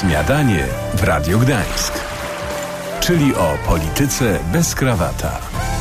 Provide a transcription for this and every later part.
Śniadanie w Radiu Gdańsk. Czyli o polityce bez krawata.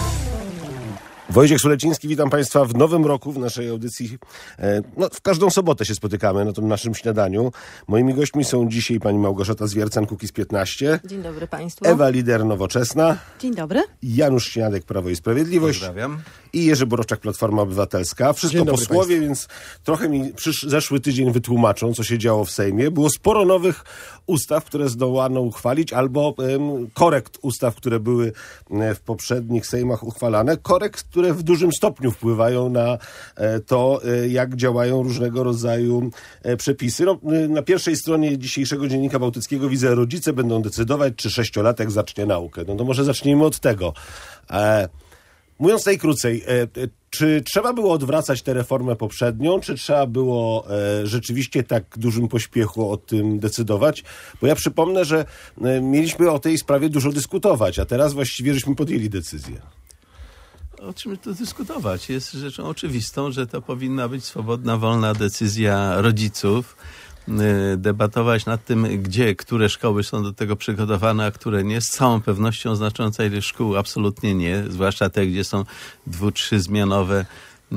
Wojciech Suleciński, witam Państwa w nowym roku w naszej audycji. W każdą sobotę się spotykamy na tym naszym śniadaniu. Moimi gośćmi są dzisiaj pani Małgorzata Zwiercan, Kukiz15. Dzień dobry Państwu. Ewa Lider, Nowoczesna. Dzień dobry. Janusz Śniadek, Prawo i Sprawiedliwość. Pozdrawiam. I Jerzy Borowczak, Platforma Obywatelska. Wszystko posłowie, więc trochę mi zeszły tydzień wytłumaczą, co się działo w Sejmie. Było sporo nowych ustaw, które zdołano uchwalić, albo korekt ustaw, które były w poprzednich Sejmach uchwalane. Korekt, które w dużym stopniu wpływają na to, jak działają różnego rodzaju przepisy. Na pierwszej stronie dzisiejszego Dziennika Bałtyckiego widzę, rodzice będą decydować, czy 6-latek zacznie naukę. No to może zacznijmy od tego. Mówiąc najkrócej, czy trzeba było odwracać tę reformę poprzednią, czy trzeba było rzeczywiście tak dużym pośpiechu o tym decydować? Bo ja przypomnę, że mieliśmy o tej sprawie dużo dyskutować, a teraz właściwie żeśmy podjęli decyzję. O czym tu dyskutować? Jest rzeczą oczywistą, że to powinna być swobodna, wolna decyzja rodziców. Debatować nad tym, które szkoły są do tego przygotowane, a które nie. Z całą pewnością znacząca ilość szkół absolutnie nie. Zwłaszcza te, gdzie są 2-3 zmianowe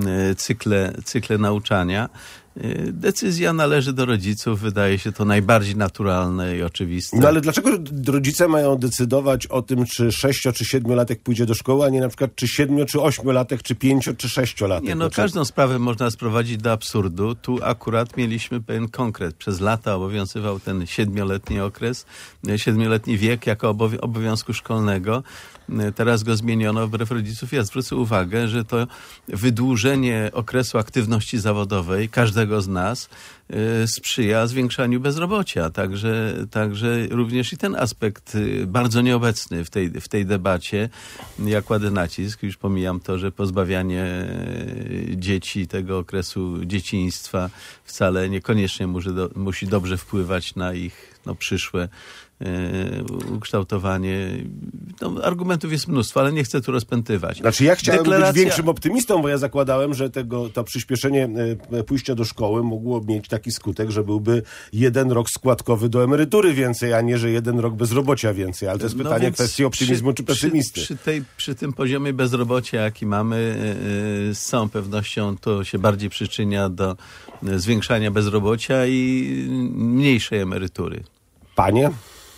cykle nauczania. Decyzja należy do rodziców. Wydaje się to najbardziej naturalne i oczywiste. No ale dlaczego rodzice mają decydować o tym, czy 6- czy 7-latek pójdzie do szkoły, a nie na przykład czy 7- czy 8-latek, czy 5- czy 6-latek? Nie, każdą sprawę można sprowadzić do absurdu. Tu akurat mieliśmy pewien konkret. Przez lata obowiązywał ten 7-letni okres, 7-letni wiek jako obowiązku szkolnego. Teraz go zmieniono wbrew rodziców. Ja zwrócę uwagę, że to wydłużenie okresu aktywności zawodowej każdego z nas sprzyja zwiększaniu bezrobocia. Także również i ten aspekt bardzo nieobecny w tej debacie. Ja kładę nacisk, już pomijam to, że pozbawianie dzieci tego okresu dzieciństwa wcale niekoniecznie musi dobrze wpływać na ich przyszłe ukształtowanie. Argumentów jest mnóstwo, ale nie chcę tu rozpętywać. Znaczy ja chciałem być większym optymistą, bo ja zakładałem, że to przyspieszenie pójścia do szkoły mogło mieć taki skutek, że byłby 1 rok składkowy do emerytury więcej, a nie, że 1 rok bezrobocia więcej. Ale to jest pytanie kwestii optymizmu czy pesymisty. Przy tym poziomie bezrobocia, jaki mamy, z całą pewnością to się bardziej przyczynia do zwiększania bezrobocia i mniejszej emerytury. Panie?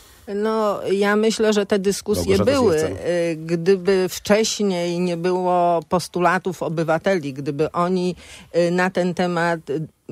Ja myślę, że te dyskusje były. Gdyby wcześniej nie było postulatów obywateli, gdyby oni na ten temat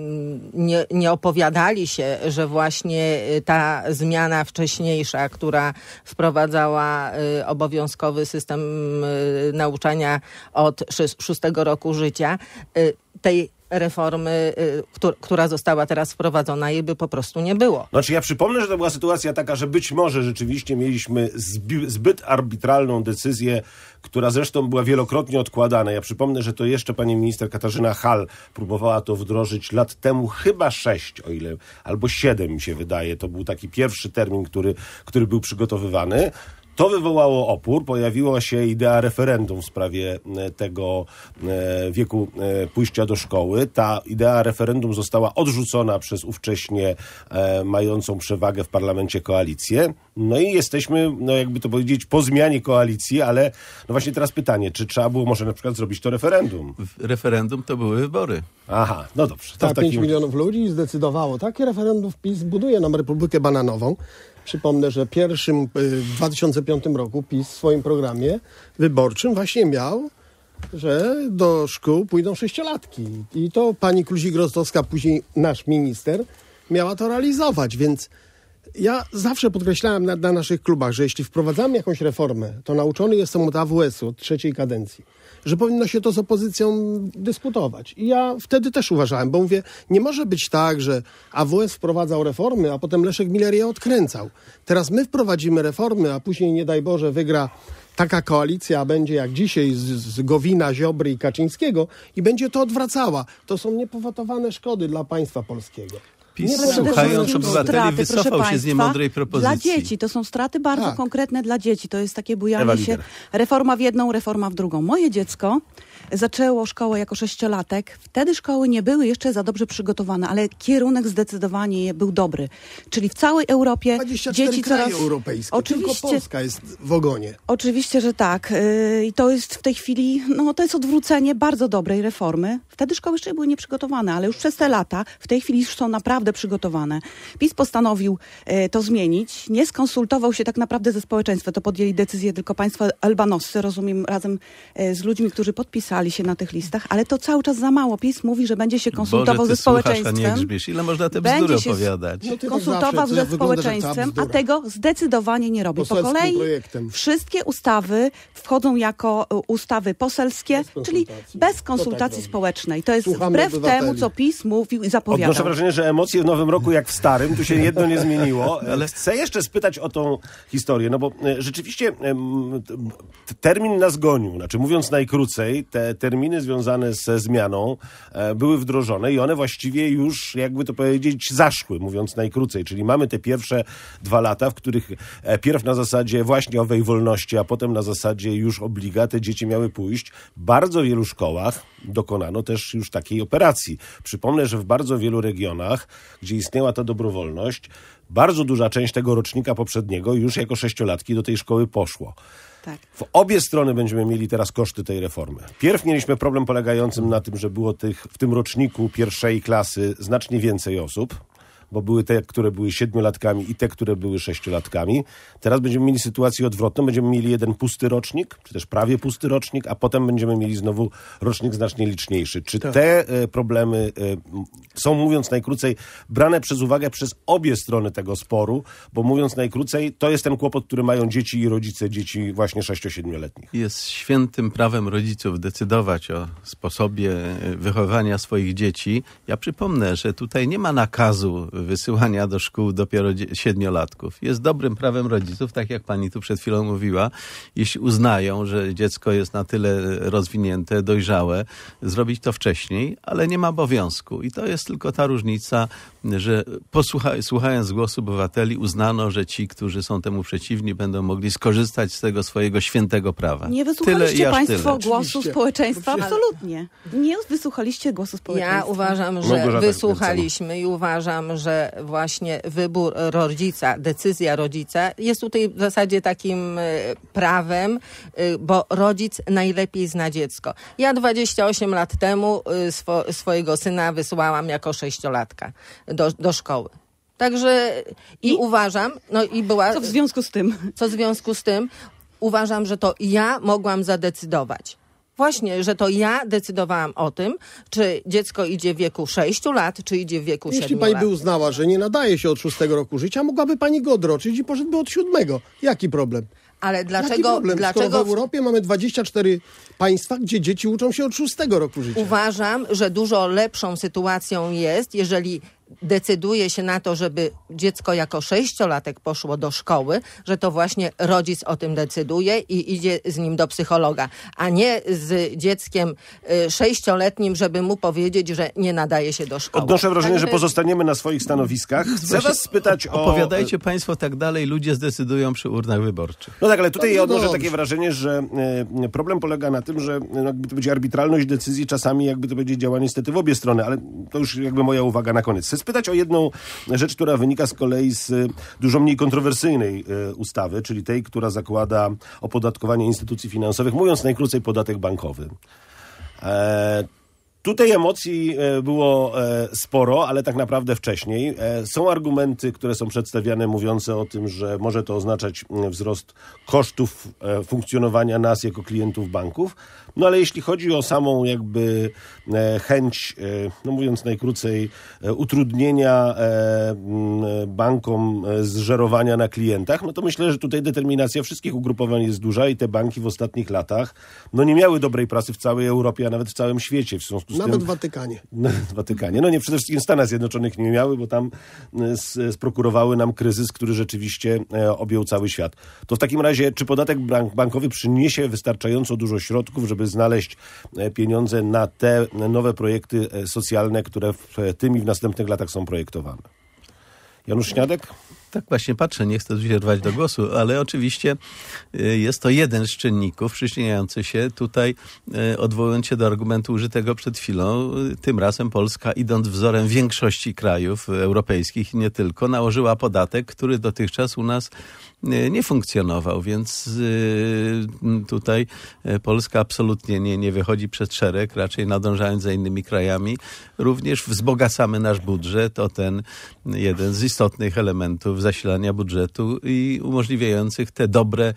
nie opowiadali się, że właśnie ta zmiana wcześniejsza, która wprowadzała obowiązkowy system nauczania od 6 roku życia, tej reformy, która została teraz wprowadzona, jej by po prostu nie było. Znaczy ja przypomnę, że to była sytuacja taka, że być może rzeczywiście mieliśmy zbyt arbitralną decyzję, która zresztą była wielokrotnie odkładana. Ja przypomnę, że to jeszcze pani minister Katarzyna Hall próbowała to wdrożyć lat temu, chyba 6, albo 7 mi się wydaje. To był taki pierwszy termin, który był przygotowywany. To wywołało opór, pojawiła się idea referendum w sprawie tego wieku pójścia do szkoły. Ta idea referendum została odrzucona przez ówcześnie mającą przewagę w parlamencie koalicję. No i jesteśmy, jakby to powiedzieć, po zmianie koalicji, ale właśnie teraz pytanie, czy trzeba było może na przykład zrobić to referendum? Referendum to były wybory. Aha, no dobrze. Tak, 5 milionów ludzi zdecydowało. Takie referendum PiS buduje nam Republikę Bananową. Przypomnę, że pierwszym w 2005 roku PiS w swoim programie wyborczym właśnie miał, że do szkół pójdą 6-latki. I to pani Kluzik-Rostowska, później nasz minister, miała to realizować. Więc ja zawsze podkreślałem na naszych klubach, że jeśli wprowadzamy jakąś reformę, to nauczony jestem od AWS-u, od 3. kadencji, że powinno się to z opozycją dyskutować. I ja wtedy też uważałem, bo mówię, nie może być tak, że AWS wprowadzał reformy, a potem Leszek Miller je odkręcał. Teraz my wprowadzimy reformy, a później, nie daj Boże, wygra taka koalicja, będzie jak dzisiaj z Gowina, Ziobry i Kaczyńskiego i będzie to odwracała. To są niepowetowane szkody dla państwa polskiego. PiS, słuchając obywateli, wycofał się z niemądrej propozycji. Dla dzieci. To są straty bardzo konkretne dla dzieci. To jest takie bujanie się. Reforma w jedną, reforma w drugą. Moje dziecko zaczęło szkołę jako 6-latek. Wtedy szkoły nie były jeszcze za dobrze przygotowane, ale kierunek zdecydowanie był dobry. Czyli w całej Europie 24 dzieci kraje coraz... europejskie. Oczywiście, tylko Polska jest w ogonie. Oczywiście, że tak. I to jest w tej chwili, to jest odwrócenie bardzo dobrej reformy. Wtedy szkoły jeszcze były nieprzygotowane, ale już przez te lata w tej chwili już są naprawdę przygotowane. PiS postanowił to zmienić. Nie skonsultował się tak naprawdę ze społeczeństwem. To podjęli decyzję tylko państwo albanoscy, rozumiem, razem z ludźmi, którzy podpisali się na tych listach, ale to cały czas za mało. PiS mówi, że będzie się konsultował ze społeczeństwem. Słuchasz, a nie grzbiesz. Ile można te bzdury opowiadać? Konsultował ze społeczeństwem, a tego zdecydowanie nie robi. Po kolei wszystkie ustawy wchodzą jako ustawy poselskie, czyli bez konsultacji społecznej. To jest wbrew temu, co PiS mówił i zapowiadał. Odnoszę wrażenie, że emocje w nowym roku jak w starym, tu się jedno nie zmieniło. Ale chcę jeszcze spytać o tą historię, bo rzeczywiście termin nas gonił. Znaczy, mówiąc najkrócej, te terminy związane ze zmianą były wdrożone i one właściwie już, jakby to powiedzieć, zaszły, mówiąc najkrócej. Czyli mamy te pierwsze 2 lata, w których pierw na zasadzie właśnie owej wolności, a potem na zasadzie już obliga te dzieci miały pójść. W bardzo wielu szkołach dokonano też już takiej operacji. Przypomnę, że w bardzo wielu regionach, gdzie istniała ta dobrowolność, bardzo duża część tego rocznika poprzedniego już jako 6-latki do tej szkoły poszło. Tak. W obie strony będziemy mieli teraz koszty tej reformy. Pierw mieliśmy problem polegającym na tym, że było w tym roczniku pierwszej klasy znacznie więcej osób, bo były te, które były 7-latkami i te, które były 6-latkami. Teraz będziemy mieli sytuację odwrotną. Będziemy mieli jeden pusty rocznik, czy też prawie pusty rocznik, a potem będziemy mieli znowu rocznik znacznie liczniejszy. Czy te problemy są, mówiąc najkrócej, brane przez uwagę przez obie strony tego sporu? Bo mówiąc najkrócej, to jest ten kłopot, który mają dzieci i rodzice dzieci właśnie 6-7-letnich. Jest świętym prawem rodziców decydować o sposobie wychowywania swoich dzieci. Ja przypomnę, że tutaj nie ma nakazu wysyłania do szkół dopiero 7-latków. Jest dobrym prawem rodziców, tak jak pani tu przed chwilą mówiła, jeśli uznają, że dziecko jest na tyle rozwinięte, dojrzałe, zrobić to wcześniej, ale nie ma obowiązku. I to jest tylko ta różnica, że słuchając głosu obywateli uznano, że ci, którzy są temu przeciwni, będą mogli skorzystać z tego swojego świętego prawa. Nie wysłuchaliście państwo głosu społeczeństwa? Absolutnie. Nie wysłuchaliście głosu społeczeństwa. Ja uważam, że wysłuchaliśmy i uważam, że właśnie wybór rodzica, decyzja rodzica jest tutaj w zasadzie takim prawem, bo rodzic najlepiej zna dziecko. Ja 28 lat temu swojego syna wysłałam jako 6-latka do szkoły. Także i uważam, Co w związku z tym? Uważam, że to ja mogłam zadecydować. Właśnie, że to ja decydowałam o tym, czy dziecko idzie w wieku 6 lat, czy idzie w wieku 7 lat. Jeśli pani by uznała, że nie nadaje się od 6 roku życia, mogłaby pani go odroczyć i poszedłby od 7. Jaki problem? Ale dlaczego? Jaki problem? Skoro w Europie mamy 24 państwa, gdzie dzieci uczą się od 6 roku życia. Uważam, że dużo lepszą sytuacją jest, jeżeli decyduje się na to, żeby dziecko jako 6-latek poszło do szkoły, że to właśnie rodzic o tym decyduje i idzie z nim do psychologa, a nie z dzieckiem 6-letnim, żeby mu powiedzieć, że nie nadaje się do szkoły. Odnoszę wrażenie, że pozostaniemy na swoich stanowiskach. Chcę was spytać o... Opowiadajcie państwo tak dalej, ludzie zdecydują przy urnach wyborczych. No tak, ale tutaj ja odnoszę takie wrażenie, że problem polega na tym, że jakby to będzie arbitralność decyzji, czasami jakby to będzie działa niestety w obie strony, ale to już jakby moja uwaga na koniec. Chcę spytać o jedną rzecz, która wynika z kolei z dużo mniej kontrowersyjnej ustawy, czyli tej, która zakłada opodatkowanie instytucji finansowych, mówiąc najkrócej podatek bankowy. Tutaj emocji było sporo, ale tak naprawdę wcześniej. Są argumenty, które są przedstawiane, mówiące o tym, że może to oznaczać wzrost kosztów funkcjonowania nas jako klientów banków. No ale jeśli chodzi o samą jakby chęć, no mówiąc najkrócej, utrudnienia bankom zżerowania na klientach, no to myślę, że tutaj determinacja wszystkich ugrupowań jest duża i te banki w ostatnich latach no nie miały dobrej prasy w całej Europie, a nawet w całym świecie. W związku z nawet tym, w Watykanie. Nawet w Watykanie. No nie, przede wszystkim w Stanach Zjednoczonych nie miały, bo tam sprokurowały nam kryzys, który rzeczywiście objął cały świat. To w takim razie, czy podatek bankowy przyniesie wystarczająco dużo środków, żeby znaleźć pieniądze na te nowe projekty socjalne, które w tym i w następnych latach są projektowane? Janusz Śniadek? Tak właśnie patrzę, nie chcę tu się rwać do głosu, ale oczywiście jest to jeden z czynników przyczyniający się tutaj, odwołując się do argumentu użytego przed chwilą, tym razem Polska, idąc wzorem większości krajów europejskich i nie tylko, nałożyła podatek, który dotychczas u nas nie funkcjonował, więc tutaj Polska absolutnie nie wychodzi przed szereg, raczej nadążając za innymi krajami. Również wzbogacamy nasz budżet o ten jeden z istotnych elementów zasilania budżetu i umożliwiających te dobre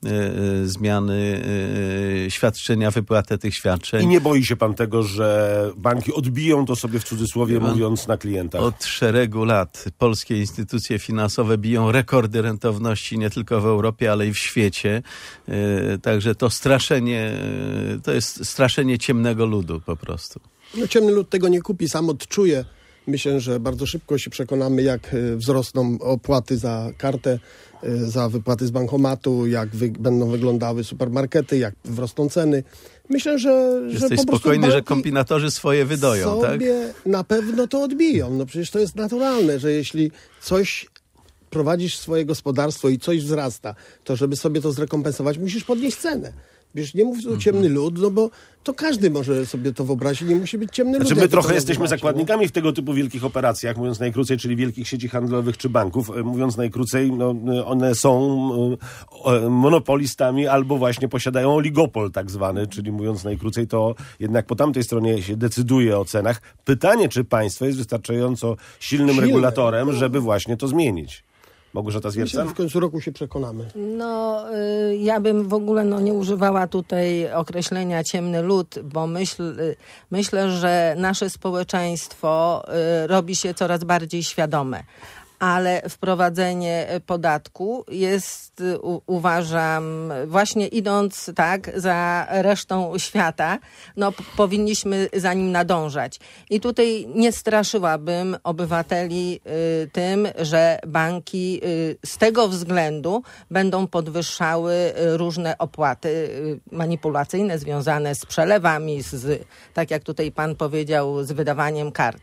zmiany świadczenia, wypłatę tych świadczeń. I nie boi się pan tego, że banki odbiją to sobie w cudzysłowie mówiąc na klientach? Od szeregu lat polskie instytucje finansowe biją rekordy rentowności nie tylko w Europie, ale i w świecie. Także to straszenie, to jest straszenie ciemnego ludu po prostu. No, ciemny lud tego nie kupi, sam odczuje. Myślę, że bardzo szybko się przekonamy, jak wzrosną opłaty za kartę, za wypłaty z bankomatu, jak będą wyglądały supermarkety, jak wzrosną ceny. Myślę, że jesteś po spokojny, że kombinatorzy swoje wydoją, tak? Sobie na pewno to odbiją. No przecież to jest naturalne, że jeśli coś prowadzisz swoje gospodarstwo i coś wzrasta, to żeby sobie to zrekompensować, musisz podnieść cenę. Wiesz, nie mów tu ciemny lud, no bo to każdy może sobie to wyobrazić, nie musi być ciemny lud. Znaczy my trochę jesteśmy zakładnikami w tego typu wielkich operacjach, mówiąc najkrócej, czyli wielkich sieci handlowych czy banków. Mówiąc najkrócej, no, one są monopolistami albo właśnie posiadają oligopol tak zwany, czyli mówiąc najkrócej, to jednak po tamtej stronie się decyduje o cenach. Pytanie, czy państwo jest wystarczająco silnym regulatorem, żeby właśnie to zmienić? Małgorzata Zwiercan? Myślę, że w końcu roku się przekonamy. No, ja bym w ogóle nie używała tutaj określenia ciemny lud, bo myślę, że nasze społeczeństwo robi się coraz bardziej świadome. Ale wprowadzenie podatku jest, uważam, właśnie idąc tak za resztą świata, no powinniśmy za nim nadążać. I tutaj nie straszyłabym obywateli tym, że banki z tego względu będą podwyższały różne opłaty manipulacyjne związane z przelewami, tak jak tutaj pan powiedział, z wydawaniem kart.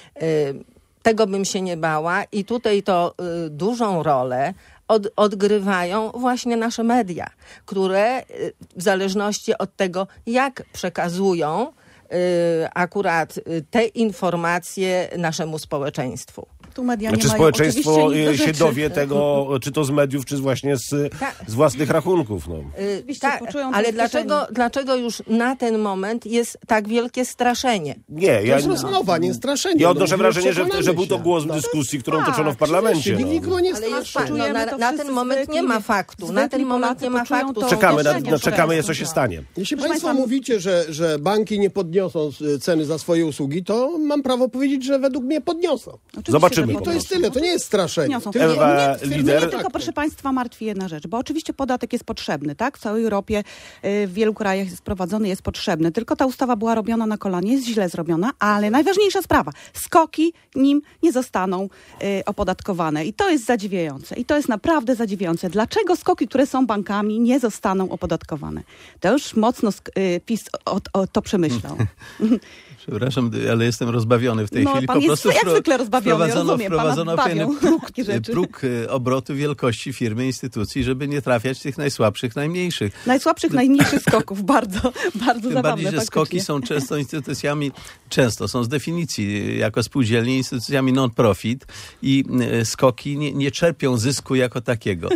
Tego bym się nie bała i tutaj to dużą rolę odgrywają właśnie nasze media, które w zależności od tego, jak przekazują akurat te informacje naszemu społeczeństwu. Tu media znaczy nie mają społeczeństwo się rzeczy. dowie tego, czy to z mediów, czy właśnie z własnych rachunków. No. Tak, ale dlaczego już na ten moment jest tak wielkie straszenie? Nie, to jest rozmowa, nie straszenie. Ja odnoszę wrażenie, że był to głos w dyskusji, którą toczono w parlamencie. Nikt go nie straszy. Na ten moment nie ma faktu. Na ten moment nie ma faktu. Czekamy, co się stanie. Jeśli państwo mówicie, że banki nie podniosą ceny za swoje usługi, to mam prawo powiedzieć, że według mnie podniosą. Oczywiście, zobaczymy. I to jest tyle, to nie jest straszenie. Mnie tylko, proszę państwa, martwi jedna rzecz, bo oczywiście podatek jest potrzebny, tak? W całej Europie, w wielu krajach jest prowadzony, jest potrzebny. Tylko ta ustawa była robiona na kolanie, jest źle zrobiona, ale najważniejsza sprawa, skoki nim nie zostaną opodatkowane. I to jest zadziwiające. I to jest naprawdę zadziwiające. Dlaczego skoki, które są bankami, nie zostaną opodatkowane? To już mocno PiS to przemyślał. Przepraszam, ale jestem rozbawiony w tej chwili. Pan po prostu jak zwykle rozbawiony, wprowadzono pewien próg obrotu wielkości firmy, instytucji, żeby nie trafiać tych najsłabszych, najmniejszych. Najmniejszych skoków. Bardzo zabawne. Bardziej, że skoki są często instytucjami, są z definicji jako spółdzielnie instytucjami non-profit i skoki nie czerpią zysku jako takiego.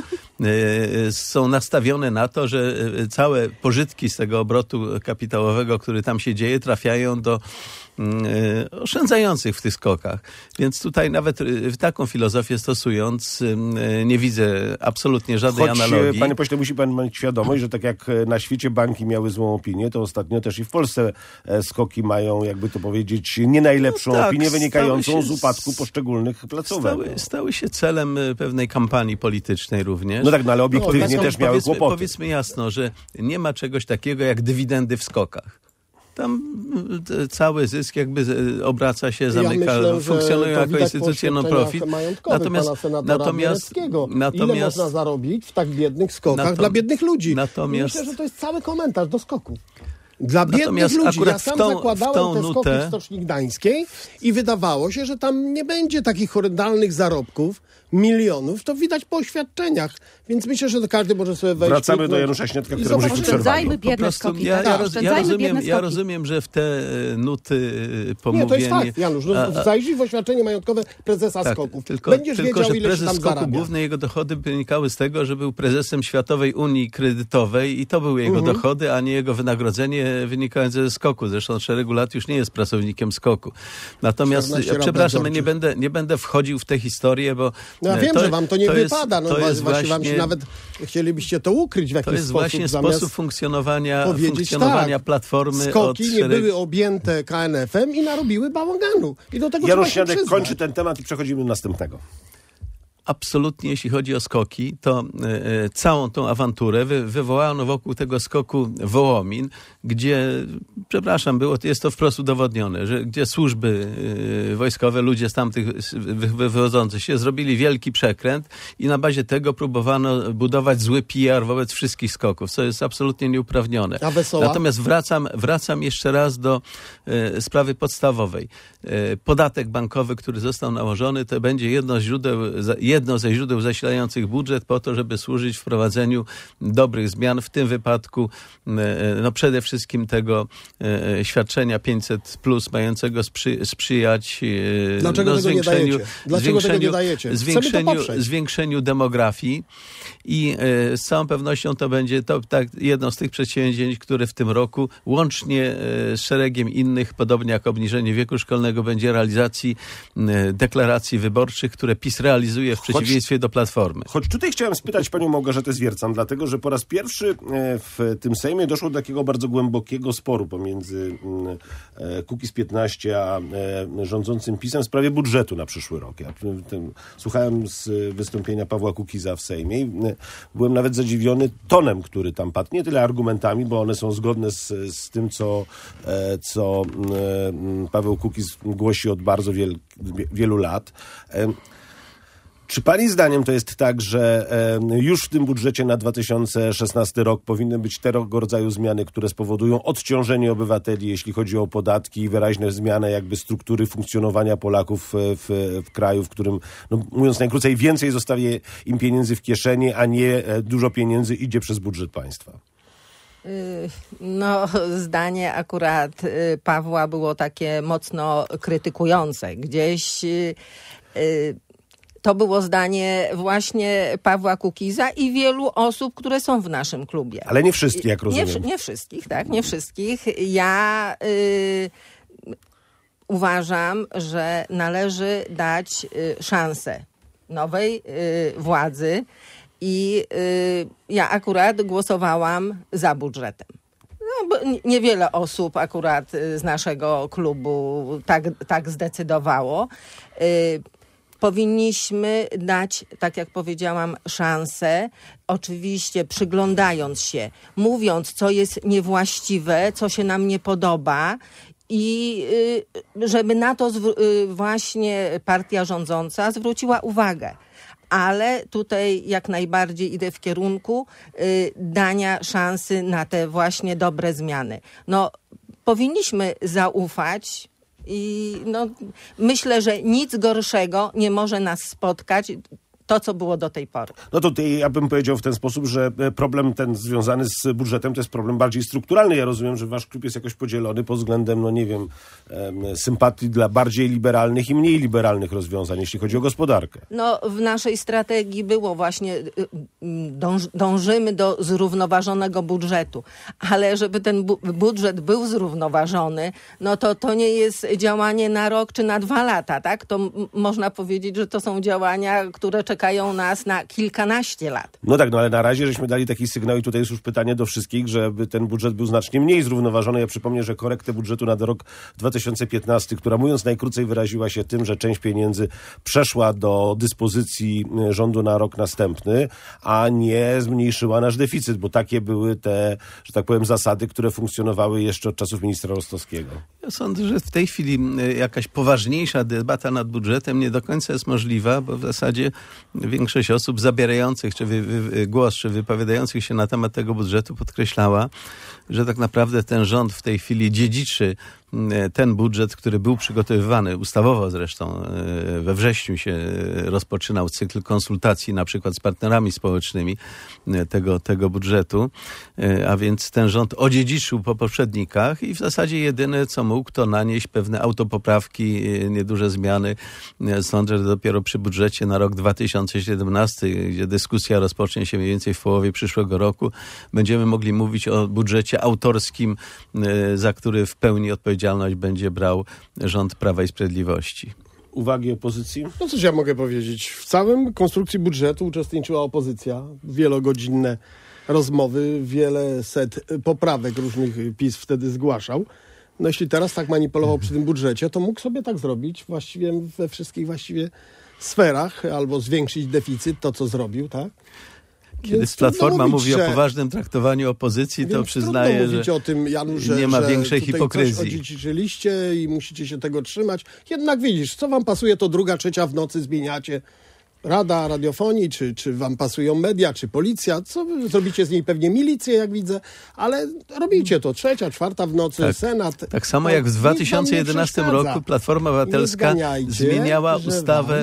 Są nastawione na to, że całe pożytki z tego obrotu kapitałowego, który tam się dzieje, trafiają do oszczędzających w tych skokach. Więc tutaj nawet taką filozofię stosując nie widzę absolutnie żadnej analogii. Panie pośle, musi pan mieć świadomość, że tak jak na świecie banki miały złą opinię, to ostatnio też i w Polsce skoki mają, jakby to powiedzieć, nie najlepszą opinię wynikającą z upadku poszczególnych placówek. Stały się celem pewnej kampanii politycznej również. No tak, ale obiektywnie też miały kłopoty. Powiedzmy jasno, że nie ma czegoś takiego jak dywidendy w skokach. Tam cały zysk jakby obraca się, zamyka, funkcjonują jako instytucje non-profit. Natomiast ile można zarobić w tak biednych skokach dla biednych ludzi? Myślę, że to jest cały komentarz do skoku. Dla biednych Natomiast ludzi. akurat Ja sam w tą zakładałem te skoki nutę w Stoczni Gdańskiej i wydawało się, że tam nie będzie takich horrendalnych zarobków, milionów. To widać po oświadczeniach. Więc myślę, że każdy może sobie wejść. Wracamy do Janusza Śniadka, któremu żeśmy przerwali. Oszczędzajmy biedne skoki. Ja rozumiem, że w te nuty pomówienie... Nie, to jest fakt, Janusz. Zajrzyj w oświadczenie majątkowe prezesa skoków. Będziesz tylko, wiedział, ile się prezes tam skoku zarabia. główne jego dochody wynikały z tego, że był prezesem Światowej Unii Kredytowej i to były jego dochody, a nie jego wynagrodzenie wynikające ze skoku. Zresztą od szeregu lat już nie jest pracownikiem skoku. Natomiast, przepraszam, nie będę wchodził w tę historię, bo... No ja wiem, że wam to nie wypada. Wam się nawet chcielibyście to ukryć w jakiś sposób. To jest właśnie sposób funkcjonowania Platformy. Skoki nie były objęte KNF-em i narobiły bałaganu. I do tego Janusz Śniadek kończy ten temat i przechodzimy do następnego. Absolutnie, jeśli chodzi o skoki, to całą tą awanturę wywołano wokół tego skoku Wołomin, gdzie, przepraszam, jest to wprost udowodnione, że gdzie służby wojskowe, ludzie z tamtych wywodzących się zrobili wielki przekręt i na bazie tego próbowano budować zły PR wobec wszystkich skoków, co jest absolutnie nieuprawnione. A Wesoła? Natomiast wracam jeszcze raz do sprawy podstawowej. Podatek bankowy, który został nałożony, to będzie jedno ze źródeł zasilających budżet po to, żeby służyć wprowadzeniu dobrych zmian, w tym wypadku przede wszystkim tego świadczenia 500+, mającego sprzyjać zwiększeniu demografii i z całą pewnością to będzie jedno z tych przedsięwzięć, które w tym roku łącznie z szeregiem innych, podobnie jak obniżenie wieku szkolnego, będzie realizacji deklaracji wyborczych, które PiS realizuje w przeciwieństwie do Platformy. Choć tutaj chciałem spytać panią Małgorzatę Zwiercan, dlatego że po raz pierwszy w tym Sejmie doszło do takiego bardzo głębokiego sporu pomiędzy Kukiz15 a rządzącym PiS-em w sprawie budżetu na przyszły rok. Ja słuchałem z wystąpienia Pawła Kukiza w Sejmie i byłem nawet zadziwiony tonem, który tam padł. Nie tyle argumentami, bo one są zgodne z tym, co Paweł Kukiz głosi od bardzo wielu lat. Czy pani zdaniem to jest tak, że już w tym budżecie na 2016 rok powinny być tego rodzaju zmiany, które spowodują odciążenie obywateli, jeśli chodzi o podatki i wyraźne zmiany jakby struktury funkcjonowania Polaków w kraju, w którym, mówiąc najkrócej, więcej zostaje im pieniędzy w kieszeni, a nie dużo pieniędzy idzie przez budżet państwa? Zdanie akurat Pawła było takie mocno krytykujące. Gdzieś to było zdanie właśnie Pawła Kukiza i wielu osób, które są w naszym klubie. Ale nie wszystkich, jak rozumiem. Nie wszystkich, tak, nie wszystkich. Ja uważam, że należy dać szansę nowej władzy i ja akurat głosowałam za budżetem. Bo niewiele osób akurat z naszego klubu tak zdecydowało. Powinniśmy dać, tak jak powiedziałam, szansę, oczywiście przyglądając się, mówiąc, co jest niewłaściwe, co się nam nie podoba i żeby na to właśnie partia rządząca zwróciła uwagę. Ale tutaj jak najbardziej idę w kierunku dania szansy na te właśnie dobre zmiany. Powinniśmy zaufać i myślę, że nic gorszego nie może nas spotkać, to, co było do tej pory. Tutaj ja bym powiedział w ten sposób, że problem ten związany z budżetem to jest problem bardziej strukturalny. Ja rozumiem, że wasz klub jest jakoś podzielony pod względem, sympatii dla bardziej liberalnych i mniej liberalnych rozwiązań, jeśli chodzi o gospodarkę. W naszej strategii było właśnie, dążymy do zrównoważonego budżetu, ale żeby ten budżet był zrównoważony, to nie jest działanie na rok czy na 2 lata, tak? To można powiedzieć, że to są działania, które czekają nas na kilkanaście lat. Ale na razie żeśmy dali taki sygnał i tutaj jest już pytanie do wszystkich, żeby ten budżet był znacznie mniej zrównoważony. Ja przypomnę, że korektę budżetu na rok 2015, która mówiąc najkrócej wyraziła się tym, że część pieniędzy przeszła do dyspozycji rządu na rok następny, a nie zmniejszyła nasz deficyt, bo takie były te, że tak powiem, zasady, które funkcjonowały jeszcze od czasów ministra Rostowskiego. Ja sądzę, że w tej chwili jakaś poważniejsza debata nad budżetem nie do końca jest możliwa, bo w zasadzie większość osób zabierających głos, czy wypowiadających się na temat tego budżetu podkreślała, że tak naprawdę ten rząd w tej chwili dziedziczy ten budżet, który był przygotowywany ustawowo zresztą. We wrześniu się rozpoczynał cykl konsultacji na przykład z partnerami społecznymi tego budżetu, a więc ten rząd odziedziczył po poprzednikach i w zasadzie jedyne co mógł to nanieść pewne autopoprawki, nieduże zmiany. Sądzę, że dopiero przy budżecie na rok 2017, gdzie dyskusja rozpocznie się mniej więcej w połowie przyszłego roku, będziemy mogli mówić o budżecie autorskim, za który w pełni odpowiedzialność będzie brał rząd Prawa i Sprawiedliwości. Uwagi opozycji? No cóż ja mogę powiedzieć. W całym konstrukcji budżetu uczestniczyła opozycja. Wielogodzinne rozmowy, wiele set poprawek różnych PiS wtedy zgłaszał. No jeśli teraz tak manipulował przy tym budżecie, to mógł sobie tak zrobić właściwie we wszystkich sferach, albo zwiększyć deficyt, to co zrobił, tak? Kiedy Platforma mówi o poważnym traktowaniu opozycji, to przyznaje, że o tym, Janusz, nie ma większej hipokryzji. Coś odziedziczyliście i musicie się tego trzymać. Jednak widzisz, co wam pasuje, to 2, 3 w nocy zmieniacie. Rada radiofonii, czy wam pasują media, czy policja. Co wy zrobicie z niej? Pewnie milicję, jak widzę, ale robicie to 3, 4 w nocy, tak, Senat. Tak samo jak w 2011 roku Platforma Obywatelska zmieniała ustawę,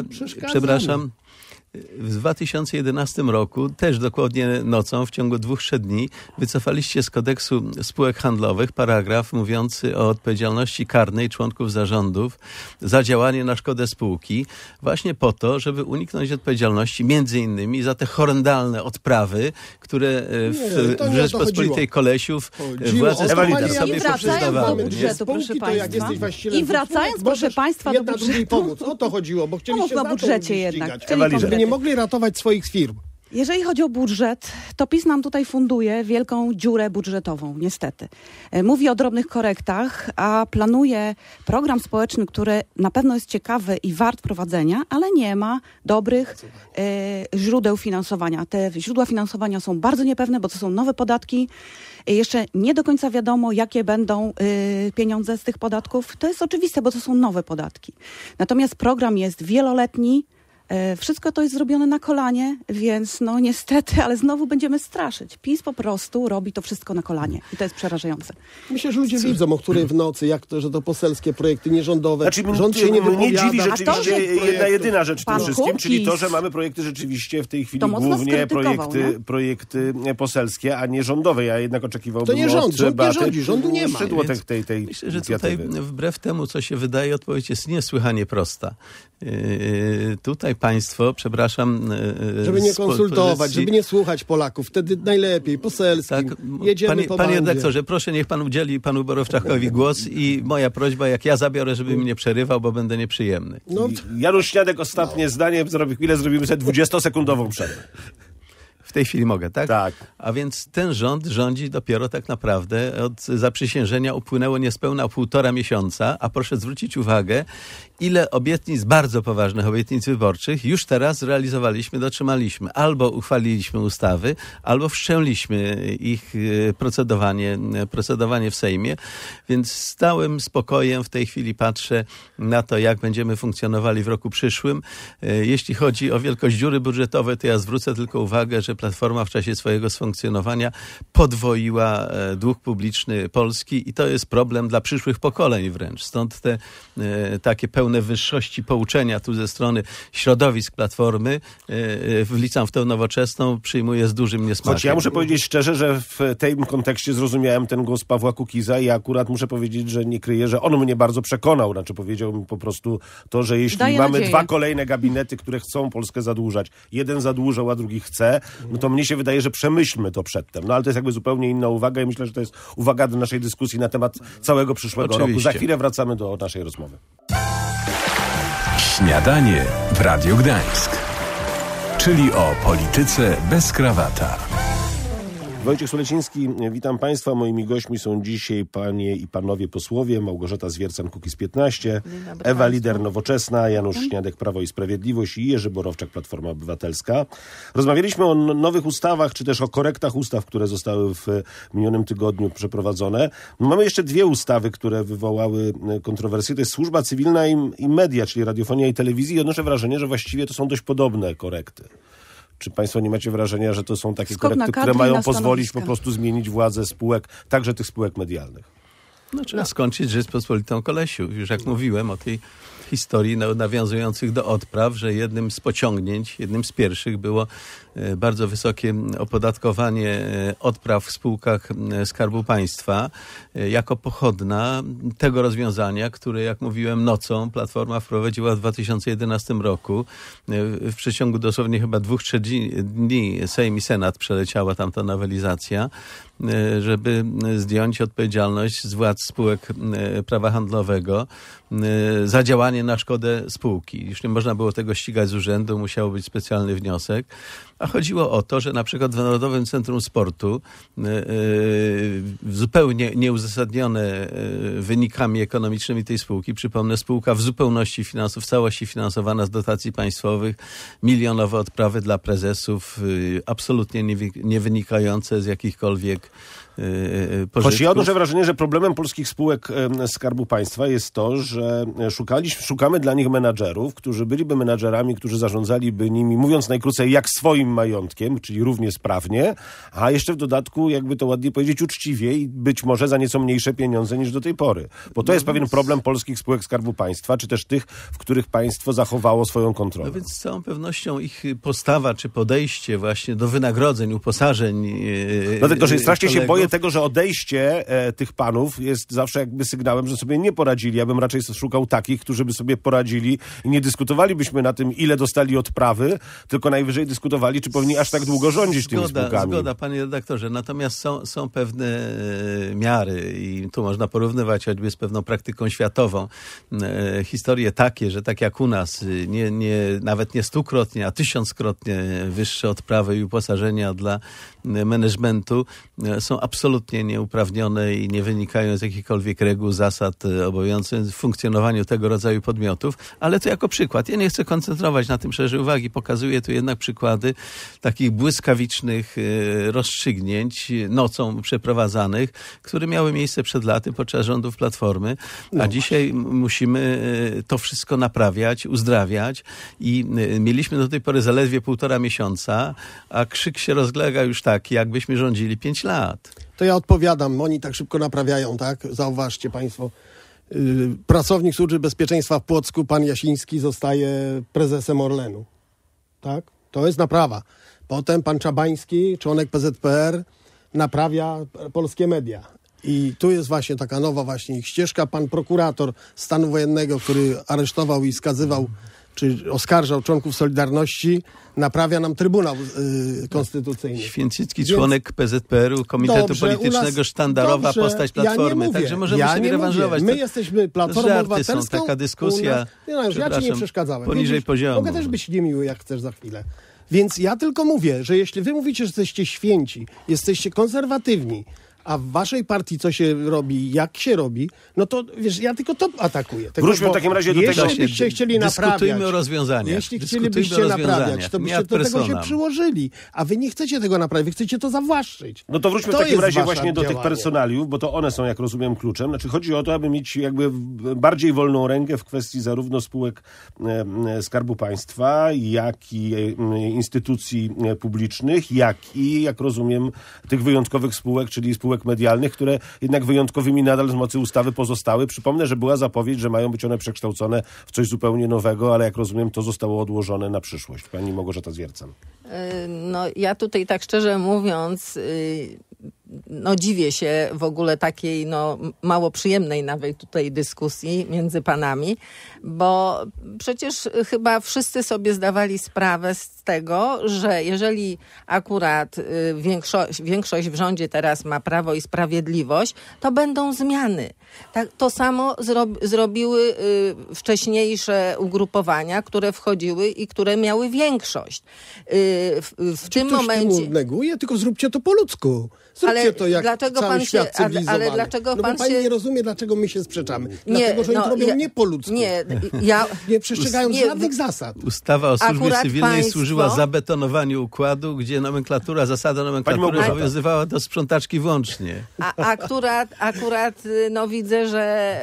w 2011 roku, też dokładnie nocą, w ciągu 2-3 dni, wycofaliście z kodeksu spółek handlowych paragraf mówiący o odpowiedzialności karnej członków zarządów za działanie na szkodę spółki, właśnie po to, żeby uniknąć odpowiedzialności między innymi za te horrendalne odprawy, które w Rzeczpospolitej Kolesiów władze sobie do budżetu, proszę państwa. I wracając, proszę państwa, do budżetu. Pomóc. O to chodziło, bo chcieliście o budżecie jednak. Żeby nie mogli ratować swoich firm. Jeżeli chodzi o budżet, to PiS nam tutaj funduje wielką dziurę budżetową, niestety. Mówi o drobnych korektach, a planuje program społeczny, który na pewno jest ciekawy i wart prowadzenia, ale nie ma dobrych źródeł finansowania. Te źródła finansowania są bardzo niepewne, bo to są nowe podatki. Jeszcze nie do końca wiadomo, jakie będą pieniądze z tych podatków. To jest oczywiste, bo to są nowe podatki. Natomiast program jest wieloletni. Wszystko to jest zrobione na kolanie, więc no niestety, ale znowu będziemy straszyć. PiS po prostu robi to wszystko na kolanie i to jest przerażające. Myślę, że ludzie widzą, o której w nocy, jak to, że to poselskie projekty nierządowe. Znaczy, rząd się nie wypowiada. Mnie dziwi rzeczywiście jedyna rzecz w tym wszystkim, czyli to, że mamy projekty rzeczywiście w tej chwili głównie projekty poselskie, a nie rządowe. Ja jednak oczekiwałbym to nie rząd nie rządzi, rządu nie ma. Myślę, że tutaj wbrew temu, co się wydaje, odpowiedź jest niesłychanie prosta. Tutaj państwo, przepraszam... Żeby nie konsultować, żeby nie słuchać Polaków, wtedy najlepiej, poselskim, tak, jedziemy po Panie redaktorze, proszę, niech pan udzieli panu Borowczakowi głos i moja prośba, jak ja zabiorę, żeby mnie przerywał, bo będę nieprzyjemny. No. Janusz Śniadek, ostatnie zdanie, chwilę zrobimy sobie 20-sekundową przerwę. W tej chwili mogę, tak? Tak. A więc ten rząd rządzi dopiero tak naprawdę od zaprzysiężenia upłynęło niespełna 1,5 miesiąca, a proszę zwrócić uwagę, ile obietnic, bardzo poważnych obietnic wyborczych już teraz zrealizowaliśmy, dotrzymaliśmy. Albo uchwaliliśmy ustawy, albo wszczęliśmy ich procedowanie w Sejmie, więc z stałym spokojem w tej chwili patrzę na to, jak będziemy funkcjonowali w roku przyszłym. Jeśli chodzi o wielkość dziury budżetowej, to ja zwrócę tylko uwagę, że Platforma w czasie swojego sfunkcjonowania podwoiła dług publiczny Polski i to jest problem dla przyszłych pokoleń wręcz. Stąd te takie pełne wyższości pouczenia tu ze strony środowisk Platformy, wliczam w tę nowoczesną, przyjmuję z dużym niesmakiem. Choć ja muszę powiedzieć szczerze, że w tym kontekście zrozumiałem ten głos Pawła Kukiza i akurat muszę powiedzieć, że nie kryję, że on mnie bardzo przekonał. Znaczy powiedział mi po prostu to, że jeśli mamy 2 kolejne gabinety, które chcą Polskę zadłużać, jeden zadłużał, a drugi chce, no to mnie się wydaje, że przemyślmy to przedtem. No ale to jest jakby zupełnie inna uwaga i myślę, że to jest uwaga do naszej dyskusji na temat całego przyszłego roku. Za chwilę wracamy do naszej rozmowy. Śniadanie w Radiu Gdańsk. Czyli o polityce bez krawata. Wojciech Suleciński, witam Państwa. Moimi gośćmi są dzisiaj panie i panowie posłowie: Małgorzata Zwiercan, Kukiz15, Ewa Lieder, Nowoczesna, Janusz Śniadek, Prawo i Sprawiedliwość i Jerzy Borowczak, Platforma Obywatelska. Rozmawialiśmy o nowych ustawach, czy też o korektach ustaw, które zostały w minionym tygodniu przeprowadzone. Mamy jeszcze dwie ustawy, które wywołały kontrowersje. To jest służba cywilna i media, czyli radiofonia i telewizja. I odnoszę wrażenie, że właściwie to są dość podobne korekty. Czy państwo nie macie wrażenia, że to są takie korekty, które mają pozwolić po prostu zmienić władzę spółek, także tych spółek medialnych? Trzeba skończyć Rzeczpospolitą Kolesiu. Już jak mówiłem o tej historii nawiązujących do odpraw, że jednym z pociągnięć, jednym z pierwszych było bardzo wysokie opodatkowanie odpraw w spółkach Skarbu Państwa jako pochodna tego rozwiązania, które, jak mówiłem, nocą Platforma wprowadziła w 2011 roku. W przeciągu dosłownie chyba 2-3 dni Sejm i Senat przeleciała tamta nowelizacja, żeby zdjąć odpowiedzialność z władz spółek prawa handlowego za działanie na szkodę spółki. Już nie można było tego ścigać z urzędu, musiał być specjalny wniosek. A chodziło o to, że na przykład w Narodowym Centrum Sportu zupełnie nieuzasadnione wynikami ekonomicznymi tej spółki, przypomnę, spółka w zupełności w całości finansowana z dotacji państwowych, milionowe odprawy dla prezesów, absolutnie nie wynikające z jakichkolwiek pożytków. Choć ja odnoszę wrażenie, że problemem polskich spółek Skarbu Państwa jest to, że szukamy dla nich menadżerów, którzy byliby menadżerami, którzy zarządzaliby nimi, mówiąc najkrócej, jak swoim majątkiem, czyli równie sprawnie, a jeszcze w dodatku, jakby to ładnie powiedzieć, uczciwie i być może za nieco mniejsze pieniądze niż do tej pory. Bo to jest pewien problem polskich spółek Skarbu Państwa, czy też tych, w których państwo zachowało swoją kontrolę. No więc z całą pewnością ich postawa czy podejście właśnie do wynagrodzeń, uposażeń. Dlatego, że strasznie się boję tego, że odejście tych panów jest zawsze jakby sygnałem, że sobie nie poradzili. Ja bym raczej szukał takich, którzy by sobie poradzili i nie dyskutowalibyśmy na tym, ile dostali odprawy, tylko najwyżej dyskutowali, czy powinni aż tak długo rządzić tymi spółkami. Zgoda, panie redaktorze. Natomiast są pewne miary i tu można porównywać choćby z pewną praktyką światową. Historie takie, że tak jak u nas, nawet nie 100-krotnie, a 1000-krotnie wyższe odprawy i uposażenia dla managementu są absolutnie nieuprawnione i nie wynikają z jakichkolwiek reguł, zasad obowiązujących w funkcjonowaniu tego rodzaju podmiotów. Ale to jako przykład. Ja nie chcę koncentrować na tym szerzej uwagi. Pokazuję tu jednak przykłady takich błyskawicznych rozstrzygnięć nocą przeprowadzanych, które miały miejsce przed laty podczas rządów Platformy, a dzisiaj musimy to wszystko naprawiać, uzdrawiać i mieliśmy do tej pory zaledwie 1,5 miesiąca, a krzyk się rozlega już taki, jakbyśmy rządzili 5 lat. To ja odpowiadam. Oni tak szybko naprawiają, tak? Zauważcie państwo. Pracownik Służby Bezpieczeństwa w Płocku, pan Jasiński, zostaje prezesem Orlenu. Tak? To jest naprawa. Potem pan Czabański, członek PZPR, naprawia polskie media. I tu jest właśnie taka nowa właśnie ich ścieżka. Pan prokurator stanu wojennego, który aresztował i skazywał czy oskarżał członków Solidarności, naprawia nam Trybunał Konstytucyjny. Święcicki, członek PZPR-u, Komitetu Politycznego, sztandarowa postać Platformy. Także możemy sobie rewanżować. My jesteśmy Platformą Obywatelską. Są taka dyskusja. Ja ci nie przeszkadzałem. Poniżej poziomu. Mogę też być niemiły, jak chcesz za chwilę. Więc ja tylko mówię, że jeśli wy mówicie, że jesteście święci, jesteście konserwatywni, a w waszej partii co się robi, jak się robi, no to wiesz, ja tylko to atakuję. Wróćmy w takim razie do tego. Jeśli byście chcieli naprawiać, dyskutujmy o rozwiązaniach. Jeśli chcielibyście naprawiać, to byście do tego się przyłożyli. A wy nie chcecie tego naprawić, wy chcecie to zawłaszczyć. No to wróćmy w takim razie właśnie do tych personaliów, bo to one są, jak rozumiem, kluczem. Znaczy chodzi o to, aby mieć jakby bardziej wolną rękę w kwestii zarówno spółek Skarbu Państwa, jak i instytucji publicznych, jak i, jak rozumiem, tych wyjątkowych spółek, czyli spółek medialnych, które jednak wyjątkowymi nadal z mocy ustawy pozostały. Przypomnę, że była zapowiedź, że mają być one przekształcone w coś zupełnie nowego, ale jak rozumiem, to zostało odłożone na przyszłość. Pani Małgorzata Zwiercan. No ja tutaj tak szczerze mówiąc dziwię się w ogóle takiej mało przyjemnej nawet tutaj dyskusji między panami, bo przecież chyba wszyscy sobie zdawali sprawę z tego, że jeżeli akurat większość w rządzie teraz ma Prawo i Sprawiedliwość, to będą zmiany. Tak, to samo zrobiły wcześniejsze ugrupowania, które wchodziły i które miały większość. W tym momencie... Ktoś neguje, tylko zróbcie to po ludzku. Zróbcie to jak cały świat cywilizowany. Ale dlaczego pan się... nie rozumie, dlaczego my się sprzeczamy. Dlatego, że oni to robią nie po ludzku. Nie przestrzegając żadnych zasad. Ustawa o służbie cywilnej służyła zabetonowaniu układu, gdzie zasada nomenklatury obowiązywała do sprzątaczki włącznie. Akurat widzę, że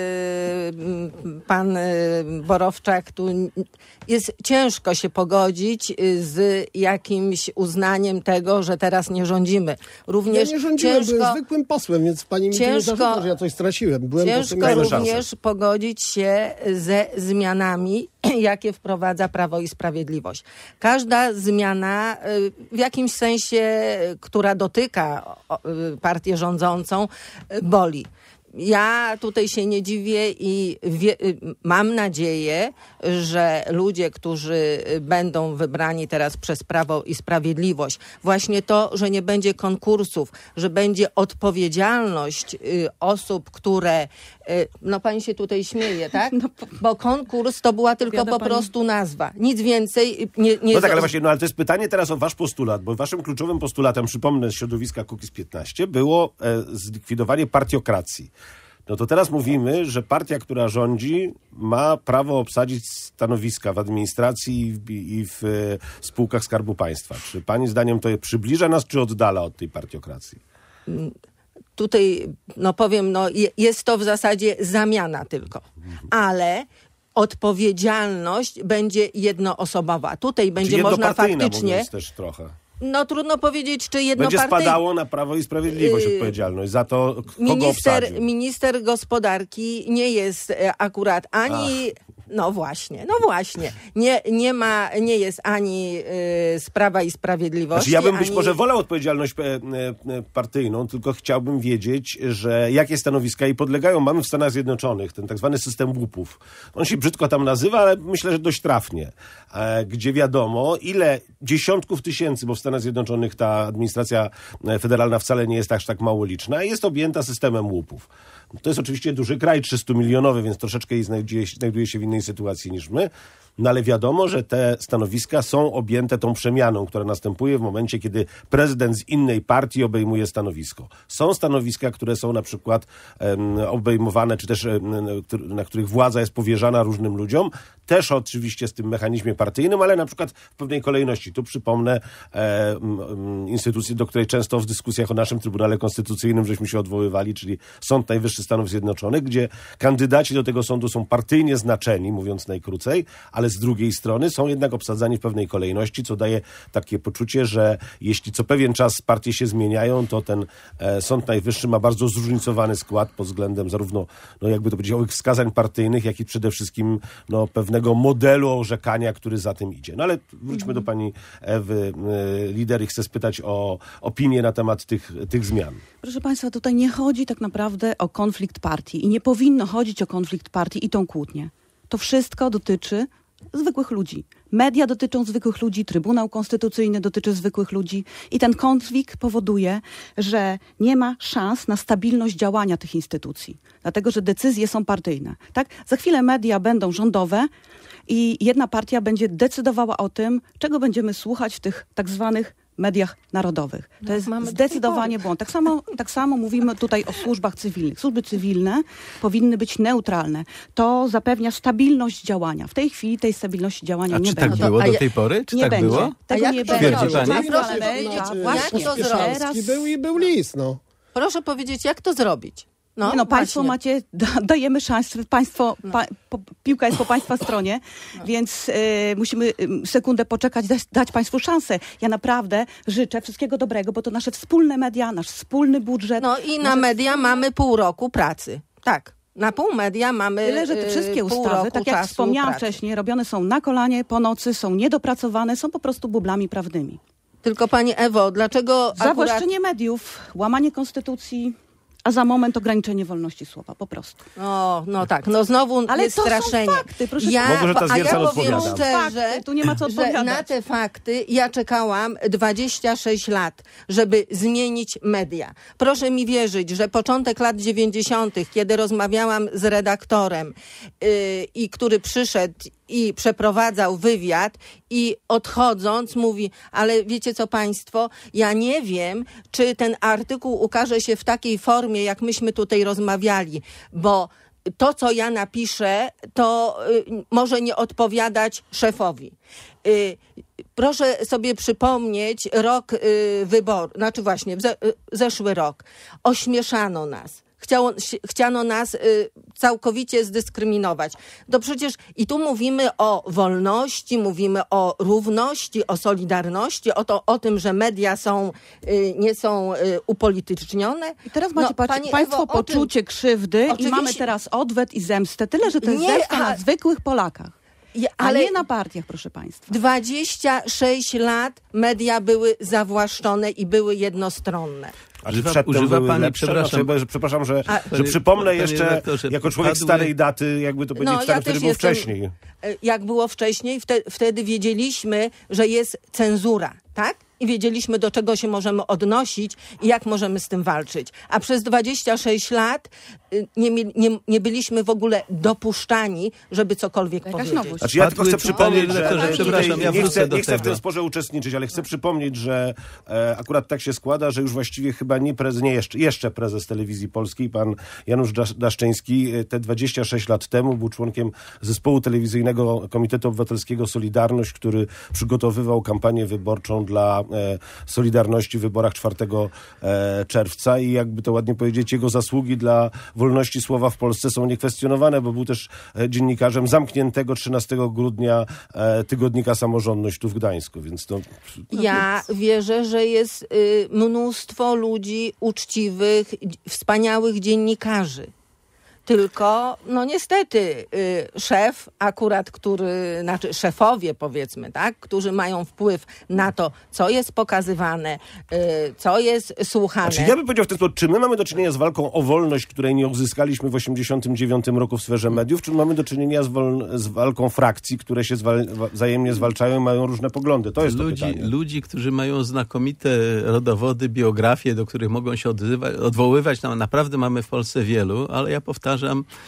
pan Borowczak tu jest ciężko się pogodzić z jakimś uznaniem tego, że teraz nie rządzimy. Również ja nie rządziłem, byłem zwykłym posłem, więc pani mi nie zarzuca, że ja coś straciłem. Ciężko również pogodzić się ze zmianami, jakie wprowadza Prawo i Sprawiedliwość. Każda zmiana w jakimś sensie, która dotyka partię rządzącą, boli. Ja tutaj się nie dziwię i mam nadzieję, że ludzie, którzy będą wybrani teraz przez Prawo i Sprawiedliwość, właśnie to, że nie będzie konkursów, że będzie odpowiedzialność osób, które... pani się tutaj śmieje, tak? Bo konkurs to była tylko po prostu nazwa. Nic więcej nie... No tak, ale właśnie, ale to jest pytanie teraz o wasz postulat, bo waszym kluczowym postulatem, przypomnę, z środowiska Kukiz15 było zlikwidowanie partiokracji. No to teraz mówimy, że partia, która rządzi, ma prawo obsadzić stanowiska w administracji i w spółkach Skarbu Państwa. Czy pani zdaniem to przybliża nas, czy oddala od tej partiokracji? Tutaj, powiem, jest to w zasadzie zamiana tylko, ale odpowiedzialność będzie jednoosobowa. Tutaj będzie można faktycznie... też trochę. Trudno powiedzieć, czy jednopartyjna. Będzie spadało na Prawo i Sprawiedliwość odpowiedzialność za to, kogo obsadził. Minister gospodarki nie jest akurat ani... No właśnie. Nie jest ani z Prawa i Sprawiedliwości. Ja bym być może wolał odpowiedzialność partyjną, tylko chciałbym wiedzieć, że jakie stanowiska jej podlegają. Mamy w Stanach Zjednoczonych ten tak zwany system łupów. On się brzydko tam nazywa, ale myślę, że dość trafnie. Gdzie wiadomo, ile dziesiątków tysięcy, bo w Stanach Zjednoczonych ta administracja federalna wcale nie jest aż tak mało liczna, jest objęta systemem łupów. To jest oczywiście duży kraj, 300-milionowy, więc troszeczkę znajduje się w innej sytuacji niż my. No ale wiadomo, że te stanowiska są objęte tą przemianą, która następuje w momencie, kiedy prezydent z innej partii obejmuje stanowisko. Są stanowiska, które są na przykład obejmowane, czy też na których władza jest powierzana różnym ludziom, też oczywiście z tym mechanizmie partyjnym, ale na przykład w pewnej kolejności. Tu przypomnę instytucję, do której często w dyskusjach o naszym Trybunale Konstytucyjnym żeśmy się odwoływali, czyli Sąd Najwyższy Stanów Zjednoczonych, gdzie kandydaci do tego sądu są partyjnie znaczeni, mówiąc najkrócej, ale z drugiej strony są jednak obsadzani w pewnej kolejności, co daje takie poczucie, że jeśli co pewien czas partie się zmieniają, to ten Sąd Najwyższy ma bardzo zróżnicowany skład pod względem zarówno, jakby to powiedzieć, owych wskazań partyjnych, jak i przede wszystkim pewnego modelu orzekania, który za tym idzie. No ale wróćmy do pani Ewy Lider i chcę spytać o opinię na temat tych zmian. Proszę państwa, tutaj nie chodzi tak naprawdę o konflikt partii i nie powinno chodzić o konflikt partii i tą kłótnię. To wszystko dotyczy zwykłych ludzi. Media dotyczą zwykłych ludzi, Trybunał Konstytucyjny dotyczy zwykłych ludzi i ten konflikt powoduje, że nie ma szans na stabilność działania tych instytucji, dlatego że decyzje są partyjne. Tak? Za chwilę media będą rządowe i jedna partia będzie decydowała o tym, czego będziemy słuchać w tych tak zwanych mediach narodowych. To jest zdecydowanie błąd. Tak samo mówimy tutaj o służbach cywilnych. Służby cywilne powinny być neutralne. To zapewnia stabilność działania. W tej chwili tej stabilności działania nie będzie. Czy tak było do tej pory? Czy nie tak będzie. było? Tego nie będzie. Twierdzi pani? Proszę powiedzieć, właśnie jak to zrobić? Był list, Proszę powiedzieć, jak to zrobić? Państwo macie, dajemy szansę, piłka jest po państwa stronie, więc musimy sekundę poczekać, dać państwu szansę. Ja naprawdę życzę wszystkiego dobrego, bo to nasze wspólne media, nasz wspólny budżet. I na media mamy pół roku pracy. Tak. Na pół media mamy tyle, że te wszystkie ustawy, tak jak wspomniałam wcześniej, robione są na kolanie, po nocy, są niedopracowane, są po prostu bublami prawnymi. Tylko pani Ewo, dlaczego Zawłaszczenie mediów, łamanie konstytucji, a za moment ograniczenie wolności słowa, po prostu. No tak, znowu ale jest to straszenie. są fakty, proszę Ja powiem szczerze, fakty, tu nie ma co odpowiadać. że na te fakty ja czekałam 26 lat, żeby zmienić media. Proszę mi wierzyć, że początek lat 90., kiedy rozmawiałam z redaktorem i który przyszedł i przeprowadzał wywiad i odchodząc mówi, ale wiecie co państwo, ja nie wiem, czy ten artykuł ukaże się w takiej formie, jak myśmy tutaj rozmawiali, bo to, co ja napiszę, to może nie odpowiadać szefowi. Proszę sobie przypomnieć rok zeszły rok. Ośmieszano nas. Chciano nas całkowicie zdyskryminować. To przecież i tu mówimy o wolności, mówimy o równości, o solidarności, o tym, że media nie są upolitycznione. I teraz macie państwo poczucie krzywdy i mamy teraz odwet i zemstę. Tyle, że to jest zemsta na zwykłych Polakach. Ale nie na partiach, proszę państwa. 26 lat media były zawłaszczone i były jednostronne. A czy przedtem były pani, lepsze? Przepraszam, że przypomnę jeszcze, jako człowiek starej daty, jakby to powiedzieć, wtedy było wcześniej. Jak było wcześniej, wtedy wiedzieliśmy, że jest cenzura, tak? I wiedzieliśmy, do czego się możemy odnosić i jak możemy z tym walczyć. A przez 26 lat nie byliśmy w ogóle dopuszczani, żeby cokolwiek powiedzieć. Znaczy, ja tylko chcę przypomnieć, nie chcę w tym sporze uczestniczyć, ale chcę przypomnieć, że akurat tak się składa, że już właściwie chyba jeszcze prezes Telewizji Polskiej, pan Janusz Daszczyński, te 26 lat temu był członkiem zespołu telewizyjnego Komitetu Obywatelskiego Solidarność, który przygotowywał kampanię wyborczą dla Solidarności w wyborach 4 czerwca i jakby to ładnie powiedzieć, jego zasługi dla wolności słowa w Polsce są niekwestionowane, bo był też dziennikarzem zamkniętego 13 grudnia tygodnika Samorządność tu w Gdańsku, więc to... Ja wierzę, że jest mnóstwo ludzi uczciwych, wspaniałych dziennikarzy. Tylko, niestety, szef akurat, szefowie powiedzmy, tak, którzy mają wpływ na to, co jest pokazywane, co jest słuchane. Znaczy, ja bym powiedział w ten sposób, czy my mamy do czynienia z walką o wolność, której nie uzyskaliśmy w 1989 roku w sferze mediów, czy mamy do czynienia z walką frakcji, które się wzajemnie zwalczają i mają różne poglądy? To jest to pytanie. Ludzi, którzy mają znakomite rodowody, biografie, do których mogą się odwoływać, naprawdę mamy w Polsce wielu, ale ja powtarzam